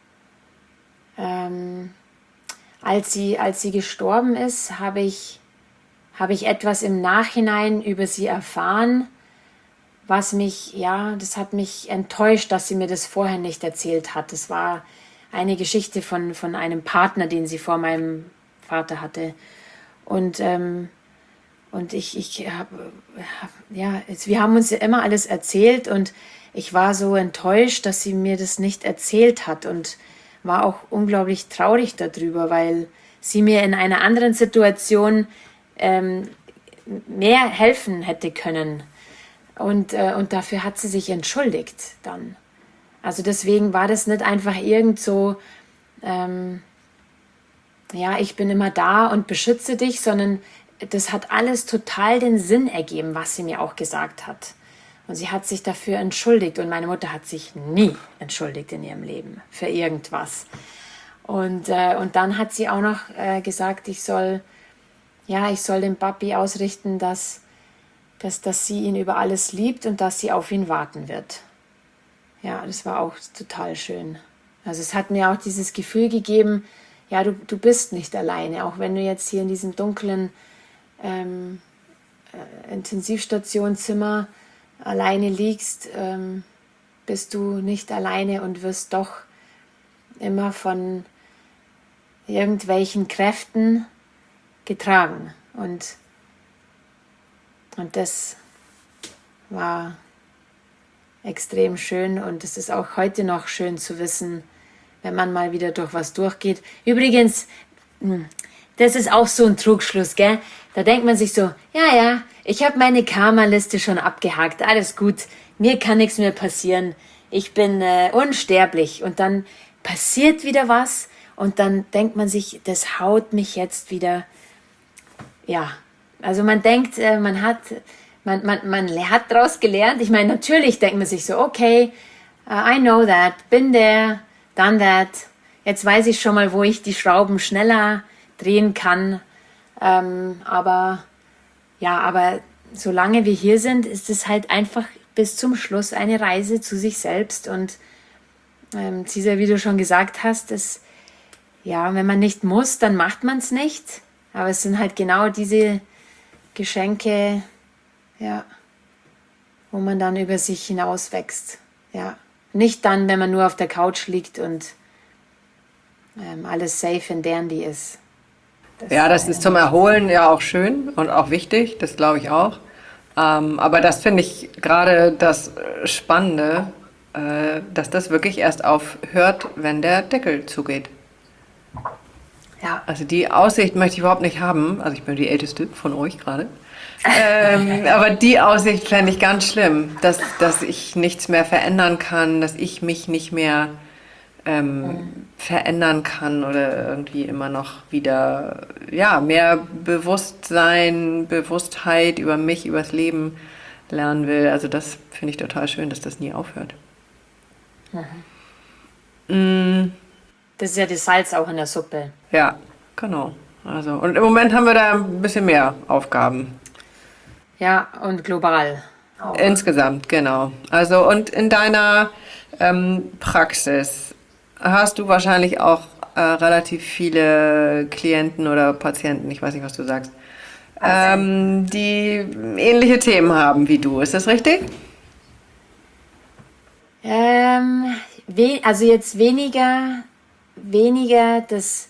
ähm, als sie, als sie gestorben ist, habe ich habe ich etwas im Nachhinein über sie erfahren, was mich, ja, das hat mich enttäuscht, dass sie mir das vorher nicht erzählt hat. Das war eine Geschichte von, von einem Partner, den sie vor meinem Vater hatte. Und, ähm, und ich, ich habe, ja, jetzt, wir haben uns ja immer alles erzählt und ich war so enttäuscht, dass sie mir das nicht erzählt hat und war auch unglaublich traurig darüber, weil sie mir in einer anderen Situation ähm, mehr helfen hätte können. Und, äh, und dafür hat sie sich entschuldigt dann. Also deswegen war das nicht einfach irgend so, ähm, ja, ich bin immer da und beschütze dich, sondern das hat alles total den Sinn ergeben, was sie mir auch gesagt hat. Und sie hat sich dafür entschuldigt und meine Mutter hat sich nie entschuldigt in ihrem Leben für irgendwas. Und, äh, und dann hat sie auch noch äh, gesagt, ich soll, ja, ich soll dem Papi ausrichten, dass, dass, dass sie ihn über alles liebt und dass sie auf ihn warten wird. Ja, das war auch total schön. Also es hat mir auch dieses Gefühl gegeben, ja, du, du bist nicht alleine, auch wenn du jetzt hier in diesem dunklen ähm, äh, Intensivstationzimmer alleine liegst, ähm, bist du nicht alleine und wirst doch immer von irgendwelchen Kräften getragen. Und, und das war extrem schön und es ist auch heute noch schön zu wissen, wenn man mal wieder durch was durchgeht. Übrigens, das ist auch so ein Trugschluss, gell? Da denkt man sich so, ja, ja, ich habe meine Karma-Liste schon abgehakt, alles gut, mir kann nichts mehr passieren, ich bin äh, unsterblich. Und dann passiert wieder was und dann denkt man sich, das haut mich jetzt wieder, ja. Also man denkt, äh, man hat, man, man, man hat daraus gelernt. Ich meine, natürlich denkt man sich so, okay, uh, I know that, been there, done that. Jetzt weiß ich schon mal, wo ich die Schrauben schneller drehen kann. Ähm, aber ja, aber solange wir hier sind, ist es halt einfach bis zum Schluss eine Reise zu sich selbst. Und ähm, Cesar, wie du schon gesagt hast, ist, ja, wenn man nicht muss, dann macht man es nicht. Aber es sind halt genau diese Geschenke, ja, wo man dann über sich hinaus wächst. Ja, nicht dann, wenn man nur auf der Couch liegt und ähm, alles safe and dandy ist. Das Ja, das ist zum Erholen ja auch schön und auch wichtig, das glaube ich auch. Ähm, aber das finde ich gerade das äh, Spannende, äh, dass das wirklich erst aufhört, wenn der Deckel zugeht. Ja, Also die Aussicht möchte ich überhaupt nicht haben. Also ich bin die Älteste von euch gerade. Ähm, aber die Aussicht fände ich ganz schlimm, dass, dass ich nichts mehr verändern kann, dass ich mich nicht mehr ähm, verändern kann oder irgendwie immer noch wieder ja, mehr Bewusstsein, Bewusstheit über mich, über das Leben lernen will. Also das finde ich total schön, dass das nie aufhört. Mm, das ist ja das Salz auch in der Suppe. ja, genau. Also, und im Moment haben wir da ein bisschen mehr Aufgaben. Ja, und global auch. Insgesamt, genau. Also und in deiner ähm, Praxis hast du wahrscheinlich auch äh, relativ viele Klienten oder Patienten, ich weiß nicht, was du sagst, ähm, die ähnliche Themen haben wie du. Ist das richtig? Ähm, we also jetzt weniger, weniger das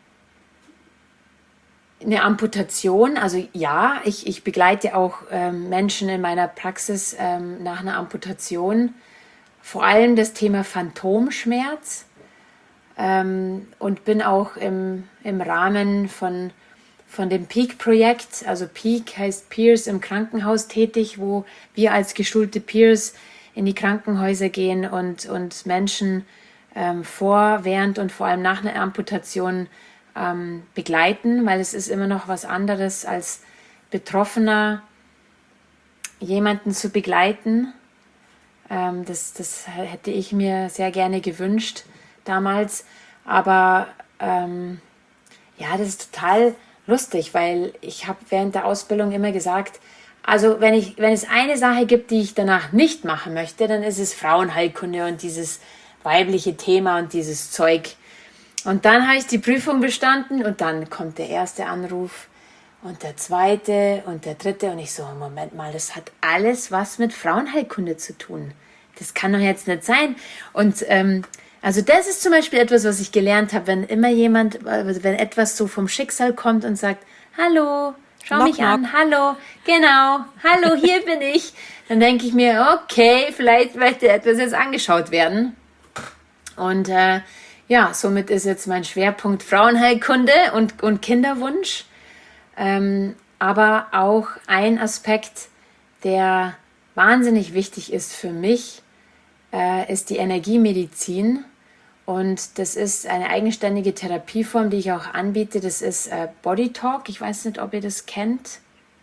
eine Amputation. Also ja, ich, ich begleite auch ähm, Menschen in meiner Praxis ähm, nach einer Amputation. Vor allem das Thema Phantomschmerz. Ähm, und bin auch im, im Rahmen von, von dem Peak-Projekt, also Peak heißt Peers im Krankenhaus tätig, wo wir als geschulte Peers in die Krankenhäuser gehen und, und Menschen ähm, vor, während und vor allem nach einer Amputation ähm, begleiten, weil es ist immer noch was anderes als Betroffener jemanden zu begleiten. Ähm, das, das hätte ich mir sehr gerne gewünscht damals, aber ähm, ja, das ist total lustig, weil ich habe während der Ausbildung immer gesagt, also wenn, ich, wenn es eine Sache gibt, die ich danach nicht machen möchte, dann ist es Frauenheilkunde und dieses weibliche Thema und dieses Zeug. Und dann habe ich die Prüfung bestanden und dann kommt der erste Anruf und der zweite und der dritte und ich so, Moment mal, das hat alles was mit Frauenheilkunde zu tun. Das kann doch jetzt nicht sein. Und ähm, also das ist zum Beispiel etwas, was ich gelernt habe, wenn immer jemand, also wenn etwas so vom Schicksal kommt und sagt, hallo, schau Knock, mich knock. an, hallo, genau, hallo, hier bin ich. Dann denke ich mir, okay, vielleicht möchte etwas jetzt angeschaut werden. Und äh, ja, somit ist jetzt mein Schwerpunkt Frauenheilkunde und, und Kinderwunsch. Ähm, aber auch ein Aspekt, der wahnsinnig wichtig ist für mich, äh, ist die Energiemedizin. Und das ist eine eigenständige Therapieform, die ich auch anbiete. Das ist äh, Body Talk. Ich weiß nicht, ob ihr das kennt.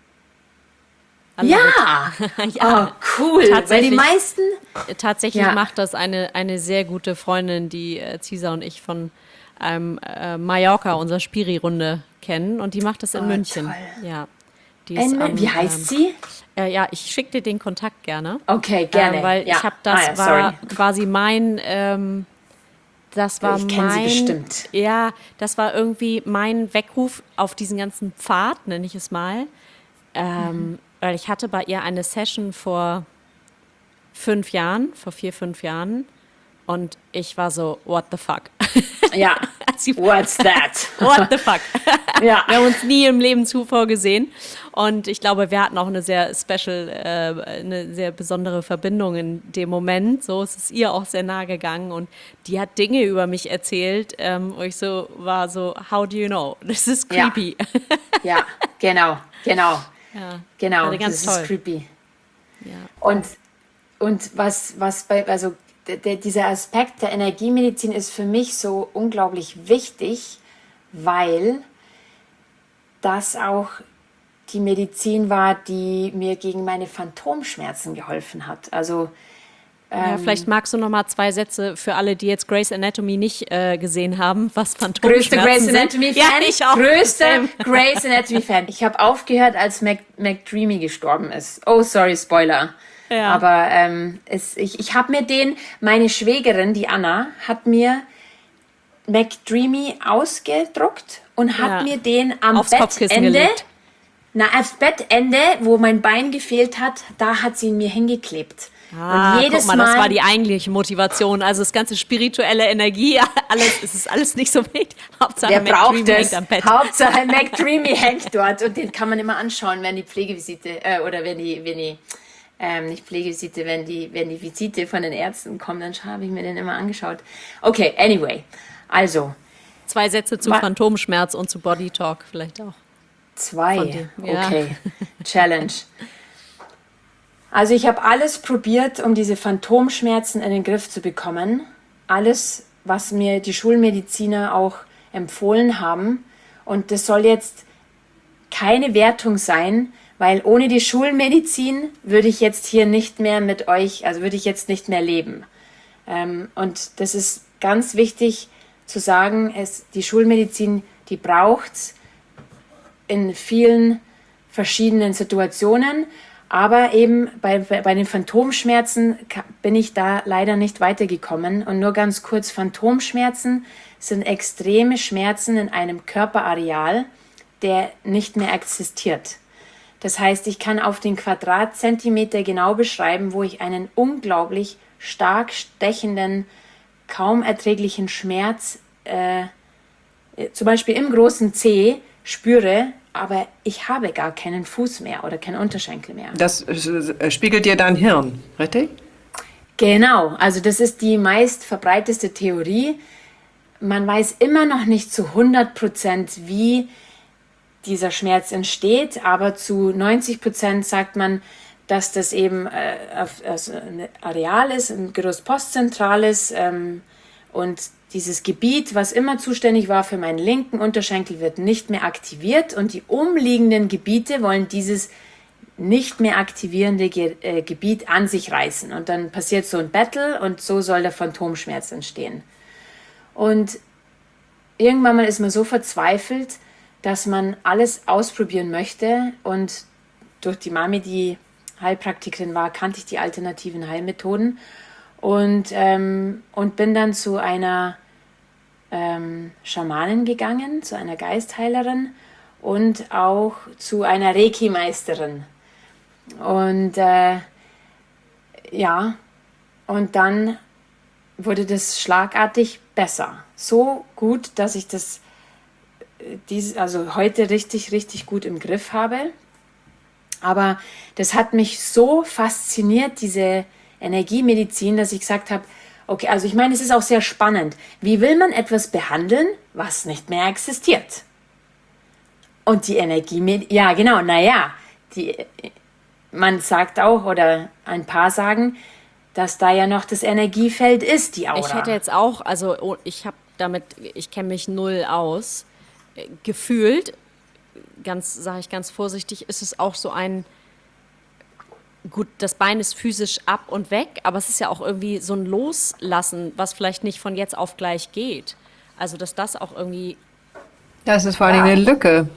Andere- Ja! ja. Oh, cool. Weil die Tatsächlich. meisten... Tatsächlich Ja. macht das eine, eine sehr gute Freundin, die äh, Cesar und ich von ähm, äh, Mallorca, unserer Spiri-Runde, kennen. Und die macht das in Oh, München. toll. Ja. Die ist Ein, am, wie heißt ähm, sie? Äh, ja, ich schicke dir den Kontakt gerne. Okay, gerne. Äh, weil ja. ich habe das ah, ja, war sorry. quasi mein ähm, das war Ich kenn sie mein bestimmt. ja, das war irgendwie mein Weckruf auf diesen ganzen Pfad, nenne ich es mal. Ähm, Mhm. Weil ich hatte bei ihr eine Session vor fünf Jahren, vor vier, fünf Jahren. Und ich war so, what the fuck? Ja, what's that? What the fuck? Ja. Wir haben uns nie im Leben zuvor gesehen. Und ich glaube, wir hatten auch eine sehr special, äh, eine sehr besondere Verbindung in dem Moment. So, es ist ihr auch sehr nahe gegangen und die hat Dinge über mich erzählt, ähm, wo ich so war so, how do you know? Das ist creepy. Ja, ja, genau, genau. Ja, genau, war ganz das toll. ist creepy. Ja. Und, und was, was bei, also der, der, dieser Aspekt der Energiemedizin ist für mich so unglaublich wichtig, weil das auch die Medizin war, die mir gegen meine Phantomschmerzen geholfen hat. Also Ja, vielleicht magst du noch mal zwei Sätze für alle, die jetzt Grey's Anatomy nicht äh, gesehen haben, was größte Phantomschmerzen Grey's sind. Anatomy Fan, Ja, ich auch. größter Same. Grey's Anatomy Fan. Ich habe aufgehört, als Mac, McDreamy gestorben ist. Oh, sorry, Spoiler. Ja. Aber ähm, es, ich, ich habe mir den, meine Schwägerin, die Anna, hat mir McDreamy ausgedruckt und hat Ja. mir den am Aufs Kopfkissen Bettende, gelegt. na, aufs Bettende, wo mein Bein gefehlt hat, da hat sie ihn mir hingeklebt. Ah, und jedes guck mal, das Mal, war die eigentliche Motivation. Also das ganze spirituelle Energie, alles, es ist alles nicht so wichtig. Hauptsache wer McDreamy braucht hängt es? am Bett. Hauptsache McDreamy hängt dort und den kann man immer anschauen, wenn die Pflegevisite äh, oder wenn die, wenn die ähm, nicht Pflegevisite, wenn die, wenn die Visite von den Ärzten kommt, dann habe ich mir den immer angeschaut. Okay, anyway, also Zwei Sätze zu Wa- Phantomschmerz und zu Body Talk vielleicht auch. zwei. Von dir, ja. Okay, Challenge. Also ich habe alles probiert, um diese Phantomschmerzen in den Griff zu bekommen. Alles, was mir die Schulmediziner auch empfohlen haben. Und das soll jetzt keine Wertung sein, weil ohne die Schulmedizin würde ich jetzt hier nicht mehr mit euch, also würde ich jetzt nicht mehr leben. Ähm, und das ist ganz wichtig zu sagen, es, die Schulmedizin, die braucht's in vielen verschiedenen Situationen. Aber eben bei, bei, bei den Phantomschmerzen ka- bin ich da leider nicht weitergekommen. Und nur ganz kurz, Phantomschmerzen sind extreme Schmerzen in einem Körperareal, der nicht mehr existiert. Das heißt, ich kann auf den Quadratzentimeter genau beschreiben, wo ich einen unglaublich stark stechenden, kaum erträglichen Schmerz, äh, zum Beispiel im großen Zeh, spüre, aber ich habe gar keinen Fuß mehr oder keinen Unterschenkel mehr. Das äh, spiegelt dir dein Hirn, richtig? Genau, also das ist die meist verbreiteste Theorie. Man weiß immer noch nicht zu hundert Prozent, wie dieser Schmerz entsteht, aber zu neunzig Prozent sagt man, dass das eben äh, auf, also ein Areal ist, ein Gyrus postzentrales ähm, und dieses Gebiet, was immer zuständig war für meinen linken Unterschenkel, wird nicht mehr aktiviert und die umliegenden Gebiete wollen dieses nicht mehr aktivierende Ge äh, Gebiet an sich reißen. Und dann passiert so ein Battle und so soll der Phantomschmerz entstehen. Und irgendwann mal ist man so verzweifelt, dass man alles ausprobieren möchte. Und durch die Mami, die Heilpraktikerin war, kannte ich die alternativen Heilmethoden. Und, ähm, und bin dann zu einer ähm, Schamanin gegangen, zu einer Geistheilerin und auch zu einer Reiki-Meisterin. Und äh, ja, und dann wurde das schlagartig besser. So gut, dass ich das äh, dies, also heute richtig, richtig gut im Griff habe. Aber das hat mich so fasziniert, diese Energiemedizin, dass ich gesagt habe, okay, also ich meine, es ist auch sehr spannend. Wie will man etwas behandeln, was nicht mehr existiert? Und die Energiemedizin, ja genau, naja, die, man sagt auch, oder ein paar sagen, dass da ja noch das Energiefeld ist, die Aura. Ich hätte jetzt auch, also oh, ich habe damit, ich kenne mich null aus, äh, gefühlt, ganz, sage ich ganz vorsichtig, ist es auch so ein, gut, das Bein ist physisch ab und weg, aber es ist ja auch irgendwie so ein Loslassen, was vielleicht nicht von jetzt auf gleich geht. Also, dass das auch irgendwie, Das ist vor allem eine Lücke.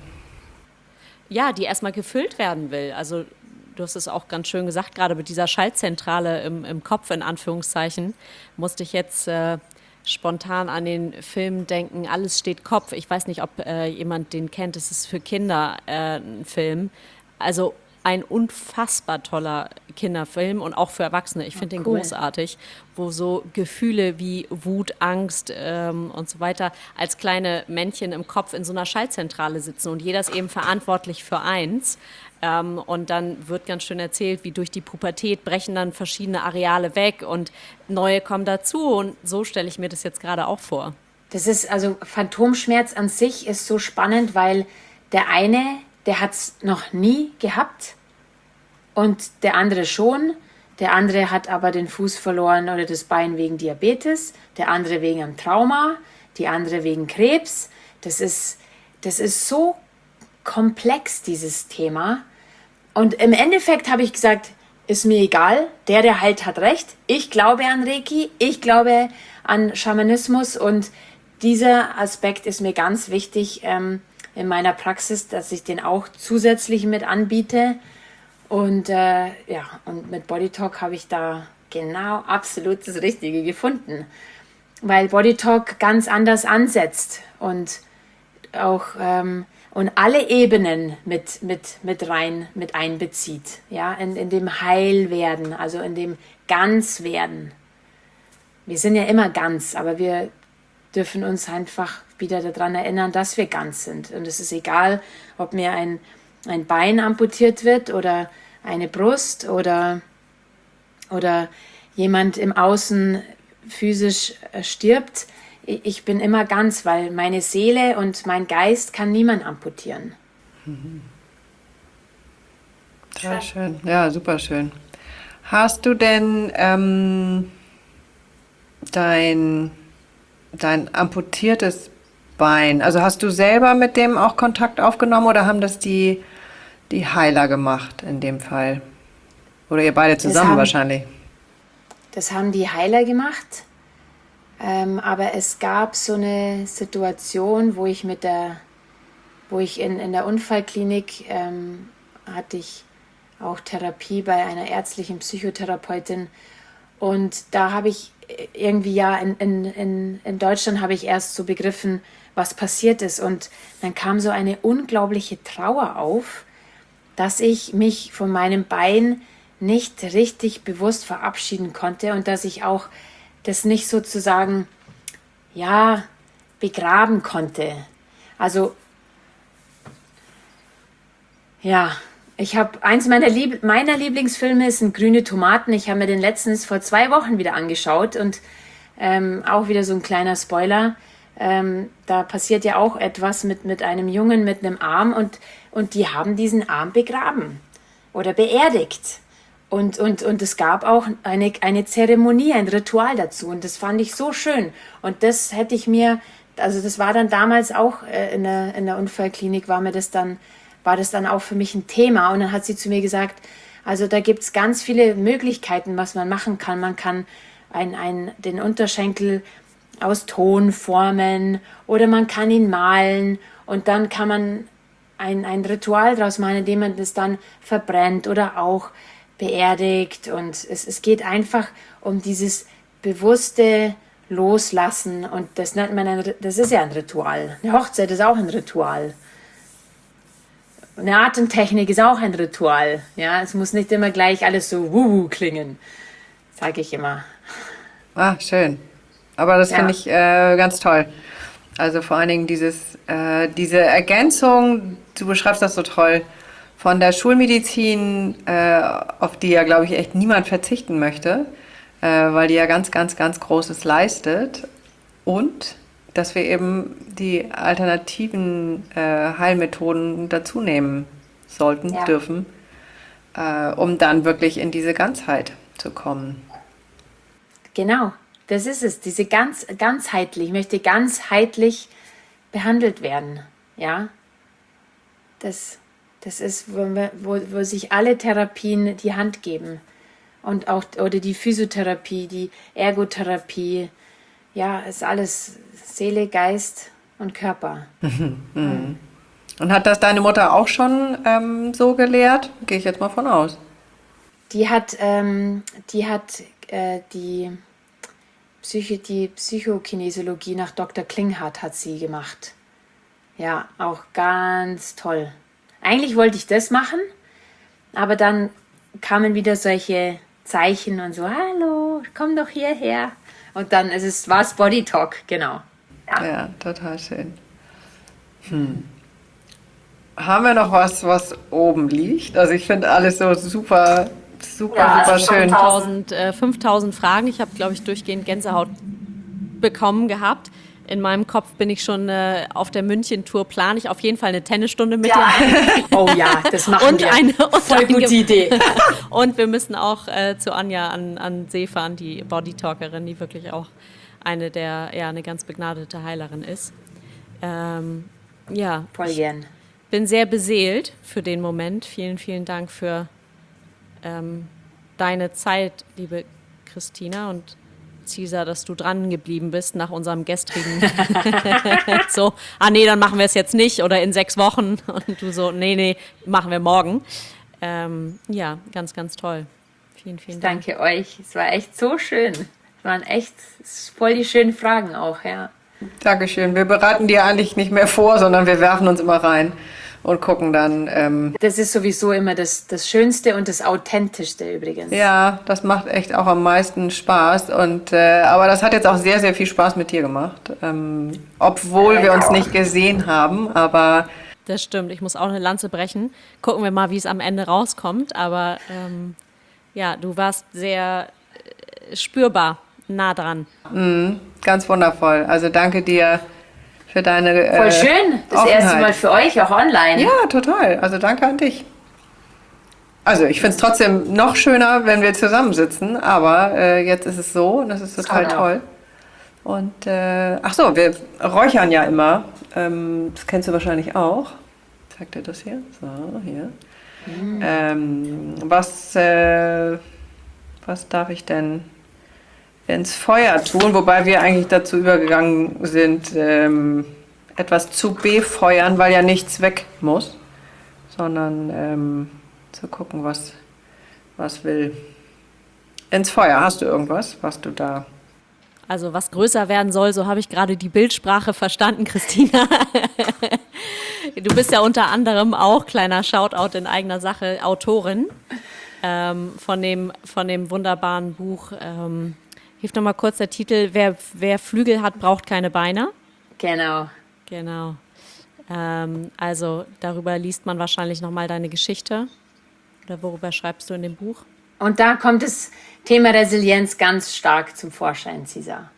ja, die erstmal gefüllt werden will. Also, du hast es auch ganz schön gesagt, gerade mit dieser Schaltzentrale im, im Kopf, in Anführungszeichen, musste ich jetzt äh, spontan an den Film denken, Alles steht Kopf. Ich weiß nicht, ob äh, jemand den kennt, es ist für Kinder äh, ein Film. Also ein unfassbar toller Kinderfilm und auch für Erwachsene. Ich finde den Cool. großartig, wo so Gefühle wie Wut, Angst ähm, und so weiter als kleine Männchen im Kopf in so einer Schaltzentrale sitzen und jeder ist eben verantwortlich für eins. Ähm, und dann wird ganz schön erzählt, wie durch die Pubertät brechen dann verschiedene Areale weg und neue kommen dazu. Und so stelle ich mir das jetzt gerade auch vor. Das ist, also Phantomschmerz an sich ist so spannend, weil der eine, der hat es noch nie gehabt und der andere schon. Der andere hat aber den Fuß verloren oder das Bein wegen Diabetes, der andere wegen einem Trauma, die andere wegen Krebs. Das ist, das ist so komplex, dieses Thema. Und im Endeffekt habe ich gesagt, ist mir egal, der, der heilt, hat recht. Ich glaube an Reiki, ich glaube an Schamanismus und dieser Aspekt ist mir ganz wichtig ähm, in meiner Praxis, dass ich den auch zusätzlich mit anbiete. Und äh, ja, und mit Body Talk habe ich da genau absolut das Richtige gefunden, weil Body Talk ganz anders ansetzt und auch ähm, und alle Ebenen mit, mit, mit rein, mit einbezieht, ja, in, in dem Heilwerden, also in dem Ganzwerden. Wir sind ja immer ganz, aber wir dürfen uns einfach wieder daran erinnern, dass wir ganz sind. Und es ist egal, ob mir ein, ein Bein amputiert wird oder eine Brust oder, oder jemand im Außen physisch äh, stirbt. Ich bin immer ganz, weil meine Seele und mein Geist kann niemand amputieren. Sehr schön. Ja, super schön. Hast du denn ähm, dein, dein amputiertes Bein, also hast du selber mit dem auch Kontakt aufgenommen oder haben das die, die Heiler gemacht in dem Fall? Oder ihr beide zusammen haben, wahrscheinlich? Das haben die Heiler gemacht. Ähm, aber es gab so eine Situation, wo ich mit der, wo ich in, in der Unfallklinik ähm, hatte ich auch Therapie bei einer ärztlichen Psychotherapeutin und da habe ich irgendwie ja in, in, in, in Deutschland habe ich erst so begriffen, was passiert ist und dann kam so eine unglaubliche Trauer auf, dass ich mich von meinem Bein nicht richtig bewusst verabschieden konnte und dass ich auch das nicht sozusagen, ja, begraben konnte. Also, ja, ich habe, eins meiner, Lieb meiner Lieblingsfilme sind Grüne Tomaten. Ich habe mir den letztens vor zwei Wochen wieder angeschaut und ähm, auch wieder so ein kleiner Spoiler. Ähm, da passiert ja auch etwas mit, mit einem Jungen mit einem Arm und, und die haben diesen Arm begraben oder beerdigt. Und, und, und es gab auch eine, eine Zeremonie, ein Ritual dazu. Und das fand ich so schön. Und das hätte ich mir, also das war dann damals auch äh, in, der, in der Unfallklinik, war mir das dann, war das dann auch für mich ein Thema. Und dann hat sie zu mir gesagt, also da gibt es ganz viele Möglichkeiten, was man machen kann. Man kann ein, ein, den Unterschenkel aus Ton formen oder man kann ihn malen. Und dann kann man ein, ein Ritual daraus machen, indem man das dann verbrennt oder auch beerdigt und es, es geht einfach um dieses bewusste Loslassen und das nennt man ein, das ist ja ein Ritual. Eine Hochzeit ist auch ein Ritual. Eine Atemtechnik ist auch ein Ritual. Ja, es muss nicht immer gleich alles so wuhu klingen, sage ich immer. Ah, schön. Aber das Ja. finde ich äh, ganz toll. Also vor allen Dingen dieses, äh, diese Ergänzung, du beschreibst das so toll, von der Schulmedizin, äh, auf die ja, glaube ich, echt niemand verzichten möchte, äh, weil die ja ganz, ganz, ganz Großes leistet. Und dass wir eben die alternativen äh, Heilmethoden dazu nehmen sollten, Ja. dürfen, äh, um dann wirklich in diese Ganzheit zu kommen. Genau, das ist es. Diese ganz, ganzheitlich, ich möchte ganzheitlich behandelt werden. Ja, das Das ist, wo, wir, wo, wo sich alle Therapien die Hand geben. Und auch, oder die Physiotherapie, die Ergotherapie. Ja, ist alles Seele, Geist und Körper. Und hat das deine Mutter auch schon ähm, so gelehrt? Gehe ich jetzt mal von aus. Die hat, ähm, die, hat äh, die, Psycho, die Psychokinesiologie nach Doktor Klinghardt hat sie gemacht. Ja, auch ganz toll. Eigentlich wollte ich das machen, aber dann kamen wieder solche Zeichen und so, hallo, komm doch hierher. Und dann ist es, war es Body Talk, genau. Ja, ja, total schön. Hm. Haben wir noch was, was oben liegt? Also ich finde alles so super, super, Ja, super also schön. fünftausend, äh, fünftausend Fragen. Ich habe, glaube ich, durchgehend Gänsehaut bekommen gehabt. In meinem Kopf bin ich schon äh, auf der München-Tour, plane ich auf jeden Fall eine Tennisstunde mit Ja. dir. Oh ja, das machen Und wir. eine und Voll ein gute Ge- Idee. Und wir müssen auch äh, zu Anja an, an See fahren, die Bodytalkerin, die wirklich auch eine der, ja, eine ganz begnadete Heilerin ist. Ähm, ja, Voll gern. bin sehr beseelt für den Moment. Vielen, vielen Dank für ähm, deine Zeit, liebe Christina und Cesar, dass du dran geblieben bist nach unserem gestrigen so, ah nee, dann machen wir es jetzt nicht oder in sechs Wochen und du so, nee, nee, machen wir morgen. Ähm, ja, ganz, ganz toll. Vielen, vielen Dank. Danke euch. Es war echt so schön. Es waren echt voll die schönen Fragen auch, ja. Dankeschön. Wir bereiten die eigentlich nicht mehr vor, sondern wir werfen uns immer rein und gucken dann. Ähm, Das ist sowieso immer das, das Schönste und das Authentischste übrigens. ja, das macht echt auch am meisten Spaß. Und, äh, aber das hat jetzt auch sehr, sehr viel Spaß mit dir gemacht. Ähm, obwohl wir uns nicht gesehen haben, aber Das stimmt, ich muss auch eine Lanze brechen. Gucken wir mal, wie es am Ende rauskommt. Aber ähm, ja, du warst sehr äh, spürbar nah dran. ganz wundervoll. Also danke dir für deine äh, Voll schön. Das Offenheit. erste Mal für euch, auch online. Ja, total. Also danke an dich. Also ich finde es trotzdem noch schöner, wenn wir zusammensitzen, aber äh, jetzt ist es so und das ist total Genau. toll. Und äh, ach so, wir räuchern ja immer. Ähm, das kennst du wahrscheinlich auch. Zeigt dir das hier? So, hier. Ähm, was, äh, was darf ich denn ins Feuer tun? Wobei wir eigentlich dazu übergegangen sind, ähm, etwas zu befeuern, weil ja nichts weg muss, sondern ähm, zu gucken, was, was will. Ins Feuer, hast du irgendwas, was du da... Also was größer werden soll, so habe ich gerade die Bildsprache verstanden, Christina. Du bist ja unter anderem auch, kleiner Shoutout in eigener Sache, Autorin ähm, von, dem, von dem wunderbaren Buch. Ähm, hilf noch mal kurz der Titel, wer, wer Flügel hat, braucht keine Beine. Genau. Genau. Ähm, also darüber liest man wahrscheinlich noch mal deine Geschichte. Oder worüber schreibst du in dem Buch? Und da kommt das Thema Resilienz ganz stark zum Vorschein, Cesar.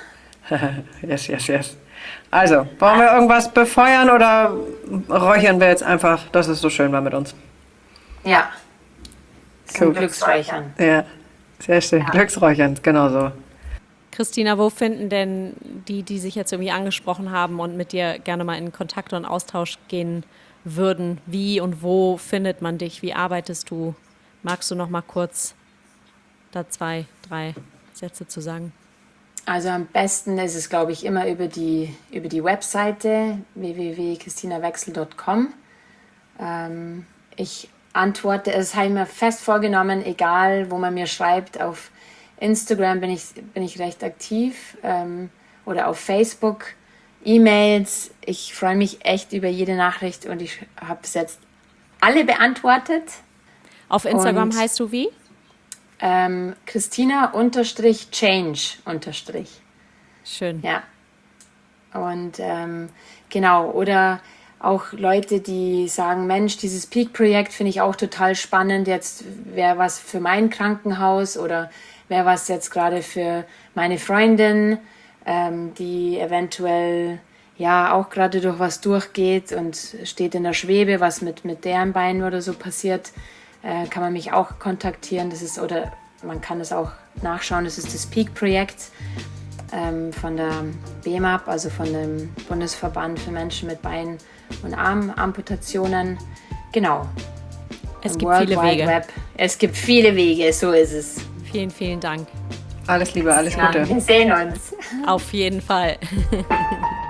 Yes, yes, yes. Also, wollen wir irgendwas befeuern oder räuchern wir jetzt einfach, dass es so schön war mit uns? Ja. Zum Cool. Glücksräuchern. Ja, sehr schön. Glücksräuchern, genau so. Christina, wo finden denn die, die sich jetzt irgendwie angesprochen haben und mit dir gerne mal in Kontakt und Austausch gehen würden, wie und wo findet man dich? Wie arbeitest du? Magst du noch mal kurz da zwei, drei Sätze zu sagen? Also am besten ist es, glaube ich, immer über die, über die Webseite w w w punkt christina wechsel punkt com. Ähm, ich antworte, es habe ich mir fest vorgenommen, egal wo man mir schreibt, auf Instagram bin ich, bin ich recht aktiv ähm, oder auf Facebook, E-Mails. Ich freue mich echt über jede Nachricht und ich habe bis jetzt alle beantwortet. Auf Instagram Und- heißt du wie? Ähm, Christina unterstrich Change unterstrich. Schön. Ja. Und ähm, genau, oder auch Leute, die sagen, Mensch, dieses Peak-Projekt finde ich auch total spannend. Jetzt wäre was für mein Krankenhaus oder wäre was jetzt gerade für meine Freundin, ähm, die eventuell ja auch gerade durch was durchgeht und steht in der Schwebe, was mit, mit deren Beinen oder so passiert, äh, kann man mich auch kontaktieren. Das ist, oder man kann es auch nachschauen, das ist das Peak-Projekt ähm, von der B M A P, also von dem Bundesverband für Menschen mit Bein- und Armamputationen. Genau. Es Im gibt World viele Wide Wege. Web. Es gibt viele Wege, so ist es. Vielen, vielen Dank. Alles Liebe, alles Ja, Gute. wir sehen uns. Auf jeden Fall.